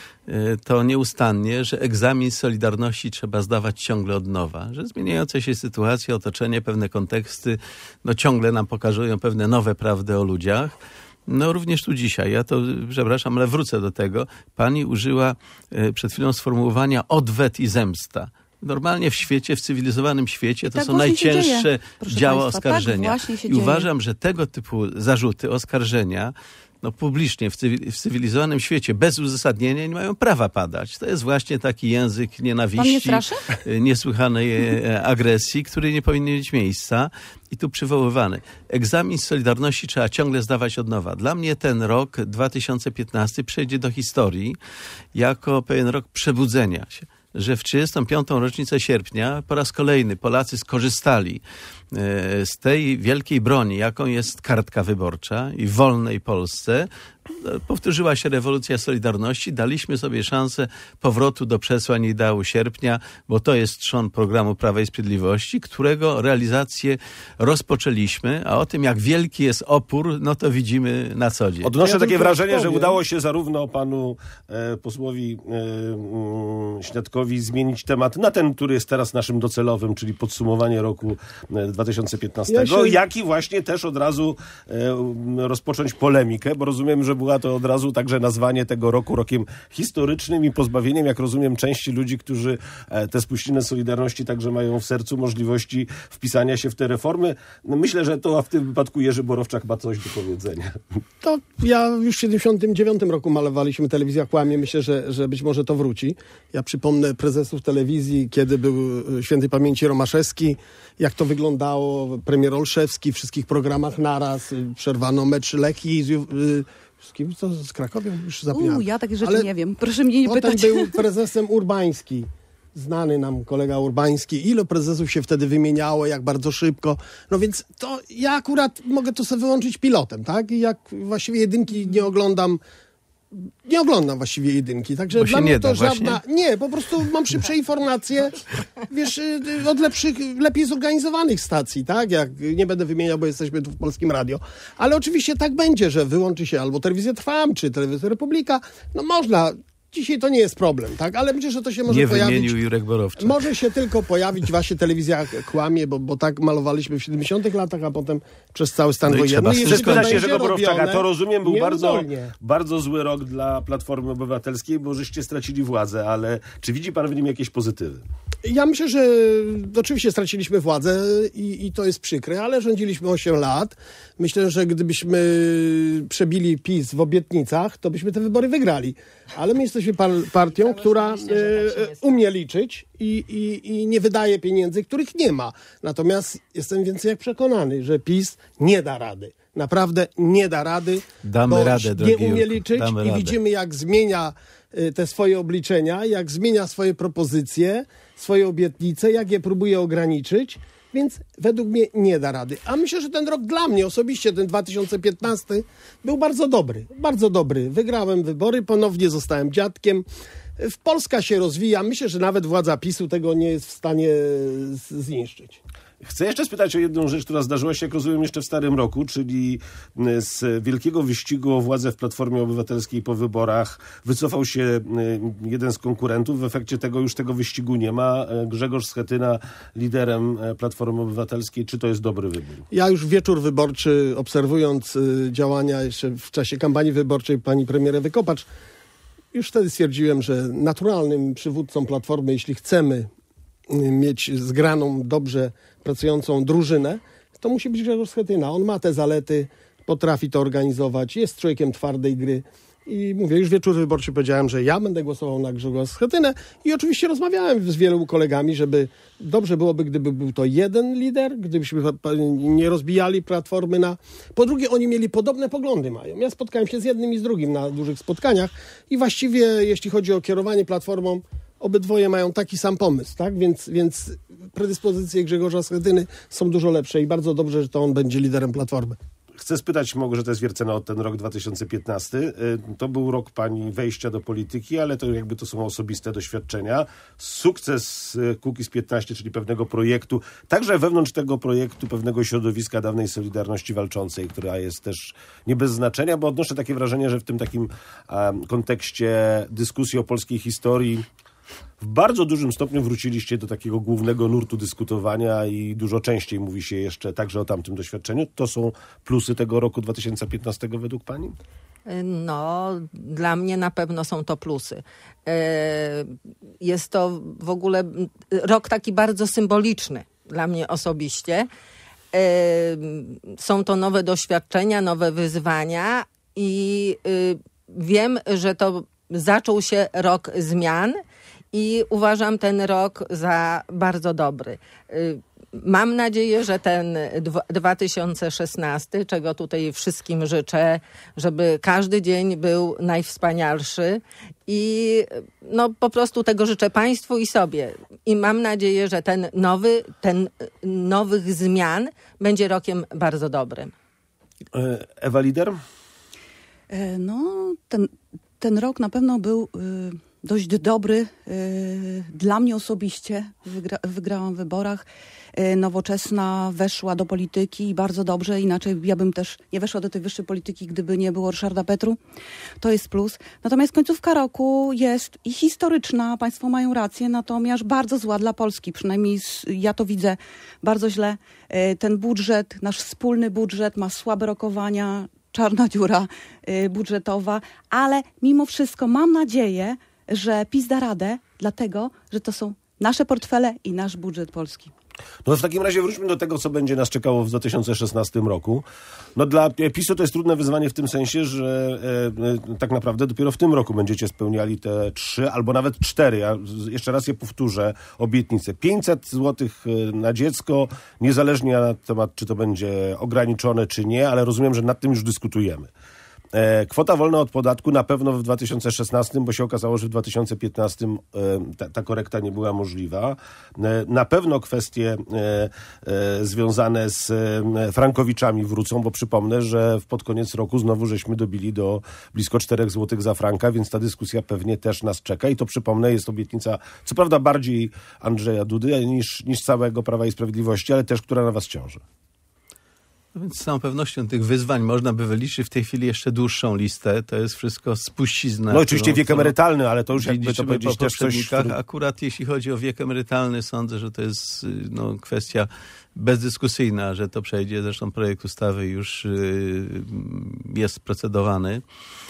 to nieustannie, że egzamin z Solidarności trzeba zdawać ciągle od nowa, że zmieniające się sytuacje, otoczenie, pewne konteksty, ciągle nam pokazują pewne nowe prawdy o ludziach. Również tu dzisiaj, ja to przepraszam, ale wrócę do tego. Pani użyła przed chwilą sformułowania odwet i zemsta. Normalnie w świecie, w cywilizowanym świecie to są najcięższe działa oskarżenia. I uważam, że tego typu zarzuty, oskarżenia publicznie w cywilizowanym świecie bez uzasadnienia nie mają prawa padać. To jest właśnie taki język nienawiści, niesłychanej agresji, który nie powinien mieć miejsca i tu przywoływany. Egzamin z Solidarności trzeba ciągle zdawać od nowa. Dla mnie ten rok 2015 przejdzie do historii jako pewien rok przebudzenia się, że w 35. rocznicę sierpnia po raz kolejny Polacy skorzystali z tej wielkiej broni, jaką jest kartka wyborcza i w wolnej Polsce powtórzyła się rewolucja Solidarności. Daliśmy sobie szansę powrotu do przesłań ideału sierpnia, bo to jest trzon programu Prawa i Sprawiedliwości, którego realizację rozpoczęliśmy, a o tym, jak wielki jest opór, to widzimy na co dzień. Odnoszę takie wrażenie, że udało się zarówno panu posłowi Śniadkowi zmienić temat na ten, który jest teraz naszym docelowym, czyli podsumowanie roku 2015, jak i właśnie też od razu rozpocząć polemikę, bo rozumiem, że była to od razu także nazwanie tego roku rokiem historycznym i pozbawieniem, jak rozumiem, części ludzi, którzy te spuściny Solidarności także mają w sercu możliwości wpisania się w te reformy. Myślę, że to w tym wypadku Jerzy Borowczak ma coś do powiedzenia. To ja już w 79 roku malowaliśmy Telewizja Kłamie. Myślę, że być może to wróci. Ja przypomnę prezesów telewizji, kiedy był świętej pamięci Romaszewski, jak to wyglądało, premier Olszewski w wszystkich programach naraz, przerwano mecz Lechii z kim? Z Krakowią? Już zapomniałem. Ja takie rzeczy nie wiem. Proszę mnie nie pytać. Potem był prezesem Urbański. znany nam kolega Urbański, ilu prezesów się wtedy wymieniało, jak bardzo szybko. No więc to ja akurat mogę to sobie wyłączyć pilotem, tak? I jak właściwie jedynki nie oglądam właściwie jedynki, także bo dla mnie to właśnie? żadna... Nie, po prostu mam szybsze informacje, wiesz, od lepiej zorganizowanych stacji, tak? Jak nie będę wymieniał, bo jesteśmy tu w Polskim Radio. Ale oczywiście tak będzie, że wyłączy się albo Telewizja Trwam, czy Telewizja Republika. No można... Dzisiaj to nie jest problem, tak? Ale myślę, że to się może pojawić. Nie wymienił Jurek Borowczak. Może się tylko pojawić, właśnie telewizja kłamie, bo tak malowaliśmy w 70 latach, a potem przez cały stan wojenny. Chcę spytać Jerzego Borowczaka, to rozumiem był nieudolnie. bardzo zły rok dla Platformy Obywatelskiej, bo żeście stracili władzę, ale czy widzi pan w nim jakieś pozytywy? Ja myślę, że oczywiście straciliśmy władzę i to jest przykre, ale rządziliśmy 8 lat. Myślę, że gdybyśmy przebili PiS w obietnicach, to byśmy te wybory wygrali. Ale my jesteśmy partią, która umie liczyć i nie wydaje pieniędzy, których nie ma. Natomiast jestem więcej jak przekonany, że PiS nie da rady. Naprawdę nie da rady, Damy radę, nie umie Jurku, liczyć damy i radę. widzimy, jak zmienia te swoje obliczenia, jak zmienia swoje propozycje, swoje obietnice, jak je próbuje ograniczyć, więc według mnie nie da rady. A myślę, że ten rok dla mnie osobiście, ten 2015, był bardzo dobry. Bardzo dobry. Wygrałem wybory, ponownie zostałem dziadkiem. Polska się rozwija. Myślę, że nawet władza PiS-u tego nie jest w stanie zniszczyć. Chcę jeszcze spytać o jedną rzecz, która zdarzyła się, jak rozumiem, jeszcze w starym roku, czyli z wielkiego wyścigu o władzę w Platformie Obywatelskiej po wyborach wycofał się jeden z konkurentów. W efekcie tego już tego wyścigu nie ma. Grzegorz Schetyna liderem Platformy Obywatelskiej. Czy to jest dobry wybór? Ja już wieczór wyborczy, obserwując działania jeszcze w czasie kampanii wyborczej pani premier Ewy Kopacz, już wtedy stwierdziłem, że naturalnym przywódcą Platformy, jeśli chcemy mieć zgraną, dobrze pracującą drużynę, to musi być Grzegorz Schetyna. On ma te zalety, potrafi to organizować, jest człowiekiem twardej gry. I mówię, już wieczór wyborczy powiedziałem, że ja będę głosował na Grzegorza Schetynę i oczywiście rozmawiałem z wielu kolegami, żeby dobrze byłoby, gdyby był to jeden lider, gdybyśmy nie rozbijali Platformy na... Po drugie, oni mieli podobne poglądy mają. Ja spotkałem się z jednym i z drugim na dużych spotkaniach i właściwie, jeśli chodzi o kierowanie Platformą, obydwoje mają taki sam pomysł, tak? Więc predyspozycje Grzegorza Schetyny są dużo lepsze i bardzo dobrze, że to on będzie liderem Platformy. Chcę spytać Małgorzatę Zwiercena o ten rok 2015. To był rok pani wejścia do polityki, ale to jakby to są osobiste doświadczenia. Sukces Kukiz 15, czyli pewnego projektu, także wewnątrz tego projektu pewnego środowiska dawnej Solidarności Walczącej, która jest też nie bez znaczenia, bo odnoszę takie wrażenie, że w tym takim kontekście dyskusji o polskiej historii w bardzo dużym stopniu wróciliście do takiego głównego nurtu dyskutowania i dużo częściej mówi się jeszcze także o tamtym doświadczeniu. To są plusy tego roku 2015 według pani? No, dla mnie na pewno są to plusy. Jest to w ogóle rok taki bardzo symboliczny dla mnie osobiście. Są to nowe doświadczenia, nowe wyzwania i wiem, że to zaczął się rok zmian i uważam ten rok za bardzo dobry. Mam nadzieję, że ten 2016, czego tutaj wszystkim życzę, żeby każdy dzień był najwspanialszy i no po prostu tego życzę państwu i sobie. I mam nadzieję, że ten nowych zmian będzie rokiem bardzo dobrym. Ewa Lider? No, ten rok na pewno był dość dobry dla mnie osobiście. Wygrałam w wyborach. Nowoczesna weszła do polityki i bardzo dobrze. Inaczej ja bym też nie weszła do tej wyższej polityki, gdyby nie było Ryszarda Petru. To jest plus. Natomiast końcówka roku jest i historyczna, państwo mają rację, natomiast bardzo zła dla Polski. Przynajmniej ja to widzę bardzo źle. Ten budżet, nasz wspólny budżet ma słabe rokowania, czarna dziura budżetowa, ale mimo wszystko mam nadzieję, że PiS da radę, dlatego, że to są nasze portfele i nasz budżet polski. No w takim razie wróćmy do tego, co będzie nas czekało w 2016 roku. No dla PiS-u to jest trudne wyzwanie w tym sensie, że tak naprawdę dopiero w tym roku będziecie spełniali te 3 albo nawet 4, ja jeszcze raz je powtórzę, obietnice. 500 zł na dziecko, niezależnie na temat, czy to będzie ograniczone, czy nie, ale rozumiem, że nad tym już dyskutujemy. Kwota wolna od podatku na pewno w 2016, bo się okazało, że w 2015 ta korekta nie była możliwa. Na pewno kwestie związane z frankowiczami wrócą, bo przypomnę, że pod koniec roku znowu żeśmy dobili do blisko 4 zł za franka, więc ta dyskusja pewnie też nas czeka i to przypomnę, jest obietnica, co prawda bardziej Andrzeja Dudy niż całego Prawa i Sprawiedliwości, ale też, która na was ciąży. No więc z całą pewnością tych wyzwań można by wyliczyć w tej chwili jeszcze dłuższą listę. To jest wszystko spuścizna. No oczywiście wiek emerytalny, ale to już jakby to powiedzieć też coś... Akurat jeśli chodzi o wiek emerytalny, sądzę, że to jest kwestia bezdyskusyjna, że to przejdzie. Zresztą projekt ustawy już jest procedowany.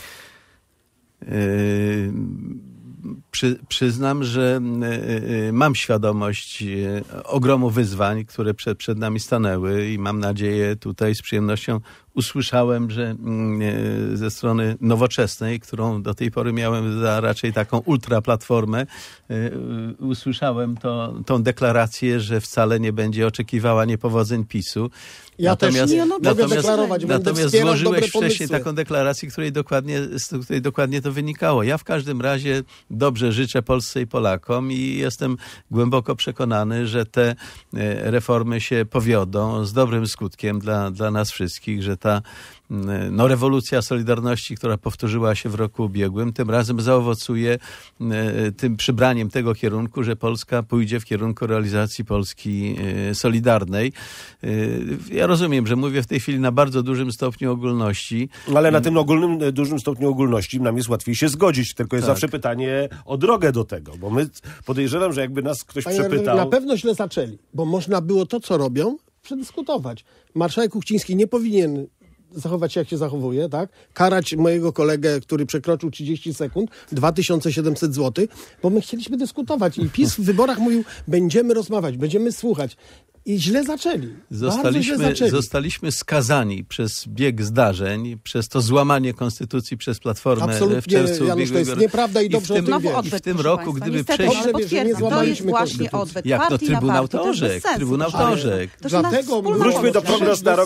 Przyznam, że mam świadomość ogromu wyzwań, które przed nami stanęły i mam nadzieję, tutaj z przyjemnością usłyszałem, że ze strony Nowoczesnej, którą do tej pory miałem za raczej taką ultraplatformę, usłyszałem tą deklarację, że wcale nie będzie oczekiwała niepowodzeń PiS-u. Ja też nie mogę deklarować, natomiast złożyłeś wcześniej taką deklarację, z której dokładnie to wynikało. Ja w każdym razie dobrze życzę Polsce i Polakom i jestem głęboko przekonany, że te reformy się powiodą z dobrym skutkiem dla nas wszystkich, że ta rewolucja Solidarności, która powtórzyła się w roku ubiegłym, tym razem zaowocuje tym przybraniem tego kierunku, że Polska pójdzie w kierunku realizacji Polski solidarnej. Ja rozumiem, że mówię w tej chwili na bardzo dużym stopniu ogólności. Ale na tym dużym stopniu ogólności nam jest łatwiej się zgodzić, tylko jest zawsze pytanie o drogę do tego, bo my podejrzewam, że jakby nas ktoś przepytał... Na pewno źle zaczęli, bo można było to, co robią, przedyskutować. Marszałek Kuchciński nie powinien zachować się, jak się zachowuje, tak? Karać mojego kolegę, który przekroczył 30 sekund, 2700 zł, bo my chcieliśmy dyskutować i PiS w wyborach mówił, będziemy rozmawiać, będziemy słuchać. I źle zaczęli. Zostaliśmy skazani przez bieg zdarzeń, przez to złamanie konstytucji przez Platformę absolutnie, w czerwcu Janusz, to jest nieprawda i dobrze o tym wiesz. W tym roku, gdyby przejść... To jest właśnie odwet. Jak to Trybunał to orzekł? Trybunał to orzekł. Dlatego wróćmy do prognoz na rok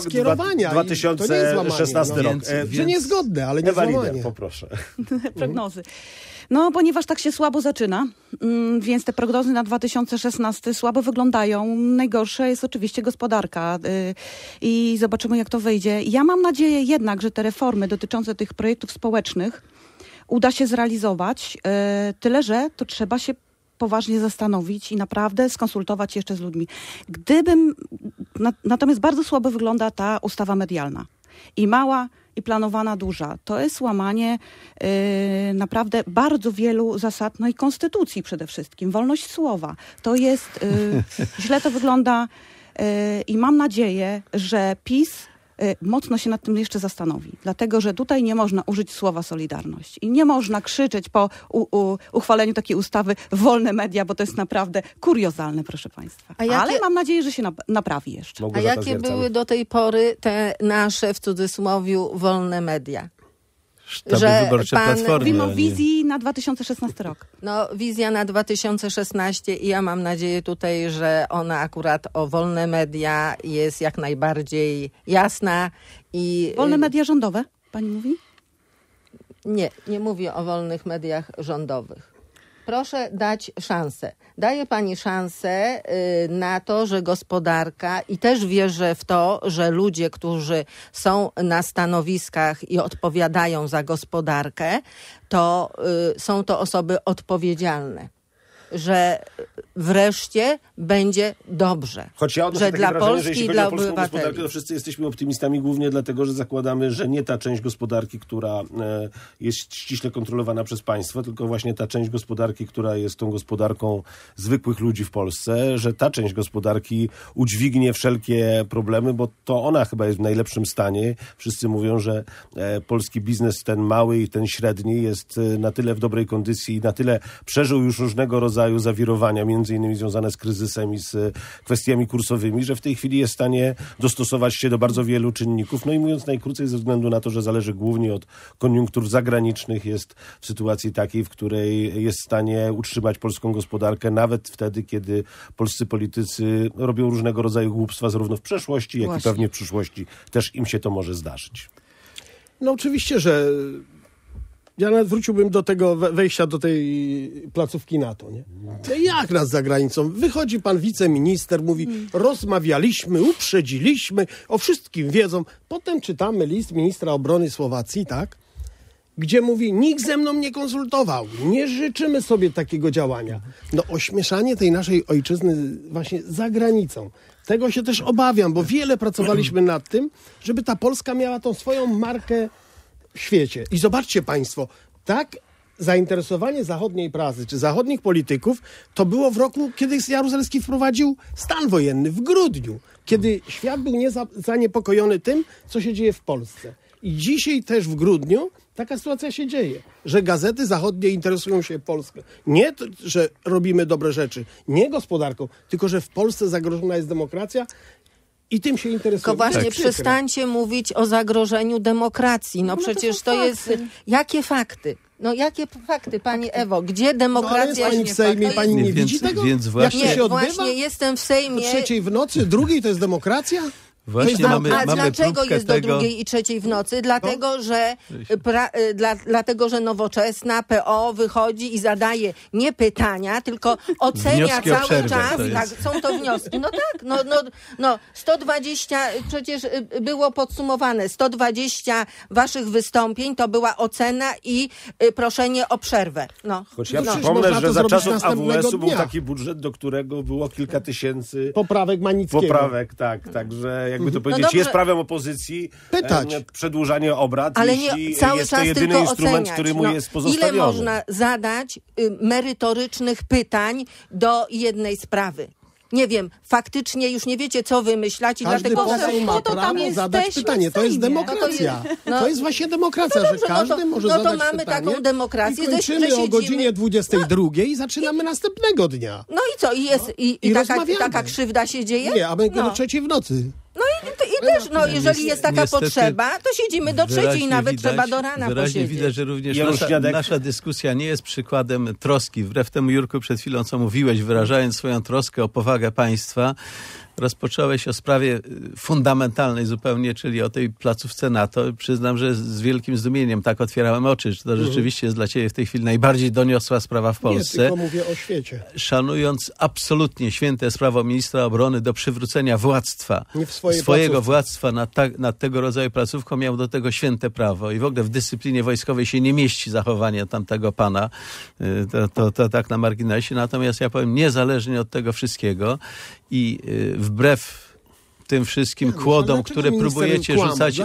2016 rok. Że niezgodne, ale nie złamanie. Poproszę. Prognozy. No, ponieważ tak się słabo zaczyna, więc te prognozy na 2016 słabo wyglądają. Najgorsza jest oczywiście gospodarka i zobaczymy, jak to wyjdzie. Ja mam nadzieję jednak, że te reformy dotyczące tych projektów społecznych uda się zrealizować, tyle że to trzeba się poważnie zastanowić i naprawdę skonsultować jeszcze z ludźmi. Natomiast bardzo słabo wygląda ta ustawa medialna. I mała, i planowana duża. To jest łamanie naprawdę bardzo wielu zasad, no i konstytucji przede wszystkim. Wolność słowa. To jest, źle to wygląda i mam nadzieję, że PiS mocno się nad tym jeszcze zastanowi. Dlatego, że tutaj nie można użyć słowa solidarność. I nie można krzyczeć po uchwaleniu takiej ustawy wolne media, bo to jest naprawdę kuriozalne, proszę państwa. Ale mam nadzieję, że się naprawi jeszcze. A jakie były do tej pory te nasze, w cudzysłowiu, wolne media? Sztaby wyborcze Platformy. Mówimy o wizji na 2016 rok. No, wizja na 2016 i ja mam nadzieję tutaj, że ona akurat o wolne media jest jak najbardziej jasna. Wolne media rządowe, pani mówi? Nie mówię o wolnych mediach rządowych. Proszę dać szansę. Daje pani szansę na to, że gospodarka i też wierzę w to, że ludzie, którzy są na stanowiskach i odpowiadają za gospodarkę, to są to osoby odpowiedzialne. Że wreszcie będzie dobrze. Choć ja że dla Polski i dla obywateli. To wszyscy jesteśmy optymistami głównie dlatego, że zakładamy, że nie ta część gospodarki, która jest ściśle kontrolowana przez państwo, tylko właśnie ta część gospodarki, która jest tą gospodarką zwykłych ludzi w Polsce, że ta część gospodarki udźwignie wszelkie problemy, bo to ona chyba jest w najlepszym stanie. Wszyscy mówią, że polski biznes, ten mały i ten średni, jest na tyle w dobrej kondycji i na tyle przeżył już różnego rodzaju zawirowania, między innymi związane z kryzysem i z kwestiami kursowymi, że w tej chwili jest w stanie dostosować się do bardzo wielu czynników. No i mówiąc najkrócej, ze względu na to, że zależy głównie od koniunktur zagranicznych, jest w sytuacji takiej, w której jest w stanie utrzymać polską gospodarkę nawet wtedy, kiedy polscy politycy robią różnego rodzaju głupstwa, zarówno w przeszłości, jak i pewnie w przyszłości też im się to może zdarzyć. No oczywiście, że ja nawet wróciłbym do tego wejścia do tej placówki NATO, nie? No jak nas za granicą? Wychodzi pan wiceminister, mówi, rozmawialiśmy, uprzedziliśmy, o wszystkim wiedzą. Potem czytamy list ministra obrony Słowacji, tak? Gdzie mówi, nikt ze mną nie konsultował, nie życzymy sobie takiego działania. No ośmieszanie tej naszej ojczyzny właśnie za granicą. Tego się też obawiam, bo wiele pracowaliśmy nad tym, żeby ta Polska miała tą swoją markę w świecie. I zobaczcie państwo, tak zainteresowanie zachodniej prasy czy zachodnich polityków to było w roku, kiedy Jaruzelski wprowadził stan wojenny, w grudniu, kiedy świat był zaniepokojony tym, co się dzieje w Polsce. I dzisiaj też w grudniu taka sytuacja się dzieje, że gazety zachodnie interesują się Polską. Nie, że robimy dobre rzeczy, nie gospodarką, tylko że w Polsce zagrożona jest demokracja i tym się interesują. Tylko właśnie przestańcie mówić o zagrożeniu demokracji. No przecież to jest... Jakie fakty? No jakie fakty, pani Ewo? Gdzie demokracja... No, ale jest pani w Sejmie, pani nie widzi tego? Więc właśnie, jak to się odbywa? Właśnie jestem w Sejmie... O 3:00 w nocy, 2:00 to jest demokracja? Właśnie mamy dlaczego jest tego... do 2:00 i 3:00 w nocy? Dlatego, że Nowoczesna, PO wychodzi i zadaje nie pytania, tylko ocenia wnioski o cały przerwę, czas. to jest. Tak, są to wnioski. No tak, no 120, przecież było podsumowane, 120 waszych wystąpień to była ocena i proszenie o przerwę. No. Choć ja No, przypomnę, że za czasów następnego AWS-u był dnia. taki budżet, do którego było kilka tysięcy Poprawek Manickiego. poprawek, tak. Także jakby to powiedzieć, dobrze. jest prawem opozycji przedłużanie obrad, Ale jeśli nie cały jest czas to jedyny tylko instrument, oceniać. który mu jest pozostawiony. Ile można zadać merytorycznych pytań do jednej sprawy? Nie wiem, faktycznie już nie wiecie, co wymyślać i Każdy dlatego... poseł ma prawo zadać pytanie. To jest demokracja. To jest właśnie demokracja, że każdy może zadać pytanie. No to mamy taką demokrację, i kończymy o godzinie 22:00 i zaczynamy następnego dnia. No i co? I taka krzywda się dzieje? Nie, a będzie do 3:00 w nocy. No i też, jeżeli jest taka Niestety potrzeba, to siedzimy do 3:00 i nawet trzeba do rana wyraźnie posiedzieć. widać, że również Janusz-Śniadek. nasza dyskusja nie jest przykładem troski. Wbrew temu, Jurku, przed chwilą, co mówiłeś, wyrażając swoją troskę o powagę państwa, rozpocząłeś o sprawie fundamentalnej zupełnie, czyli o tej placówce NATO. Przyznam, że z wielkim zdumieniem tak otwierałem oczy, czy to rzeczywiście jest dla ciebie w tej chwili najbardziej doniosła sprawa w Polsce. Nie, tylko mówię o świecie. Szanując absolutnie święte prawo ministra obrony do przywrócenia władztwa, Nie w swojej swojego placówce. władztwa nad tego rodzaju placówką, miał do tego święte prawo i w ogóle w dyscyplinie wojskowej się nie mieści zachowanie tamtego pana. To tak na marginesie. Natomiast ja powiem, niezależnie od tego wszystkiego i wbrew tym wszystkim kłodom, które próbujecie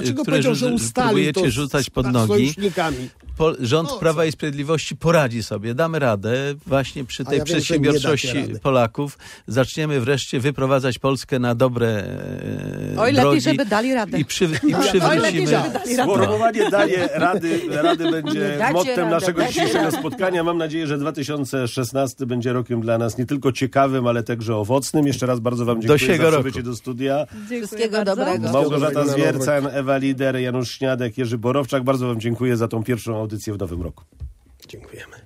rzucać pod nogi, rząd Prawa i Sprawiedliwości poradzi sobie. Damy radę właśnie przy tej przedsiębiorczości Polaków. Zaczniemy wreszcie wyprowadzać Polskę na dobre drogi. Lepiej, żeby dali radę. I przywrócimy... Sformułowanie daje rady będzie mottem naszego dzisiejszego spotkania. Mam nadzieję, że 2016 będzie rokiem dla nas nie tylko ciekawym, ale także owocnym. Jeszcze raz bardzo wam dziękuję za przybycie do studia. Wszystkiego dobrego. Małgorzata Zwiercan, Ewa Lider, Janusz Śniadek, Jerzy Borowczak. Bardzo wam dziękuję za tą pierwszą audycję w nowym roku. Dziękujemy.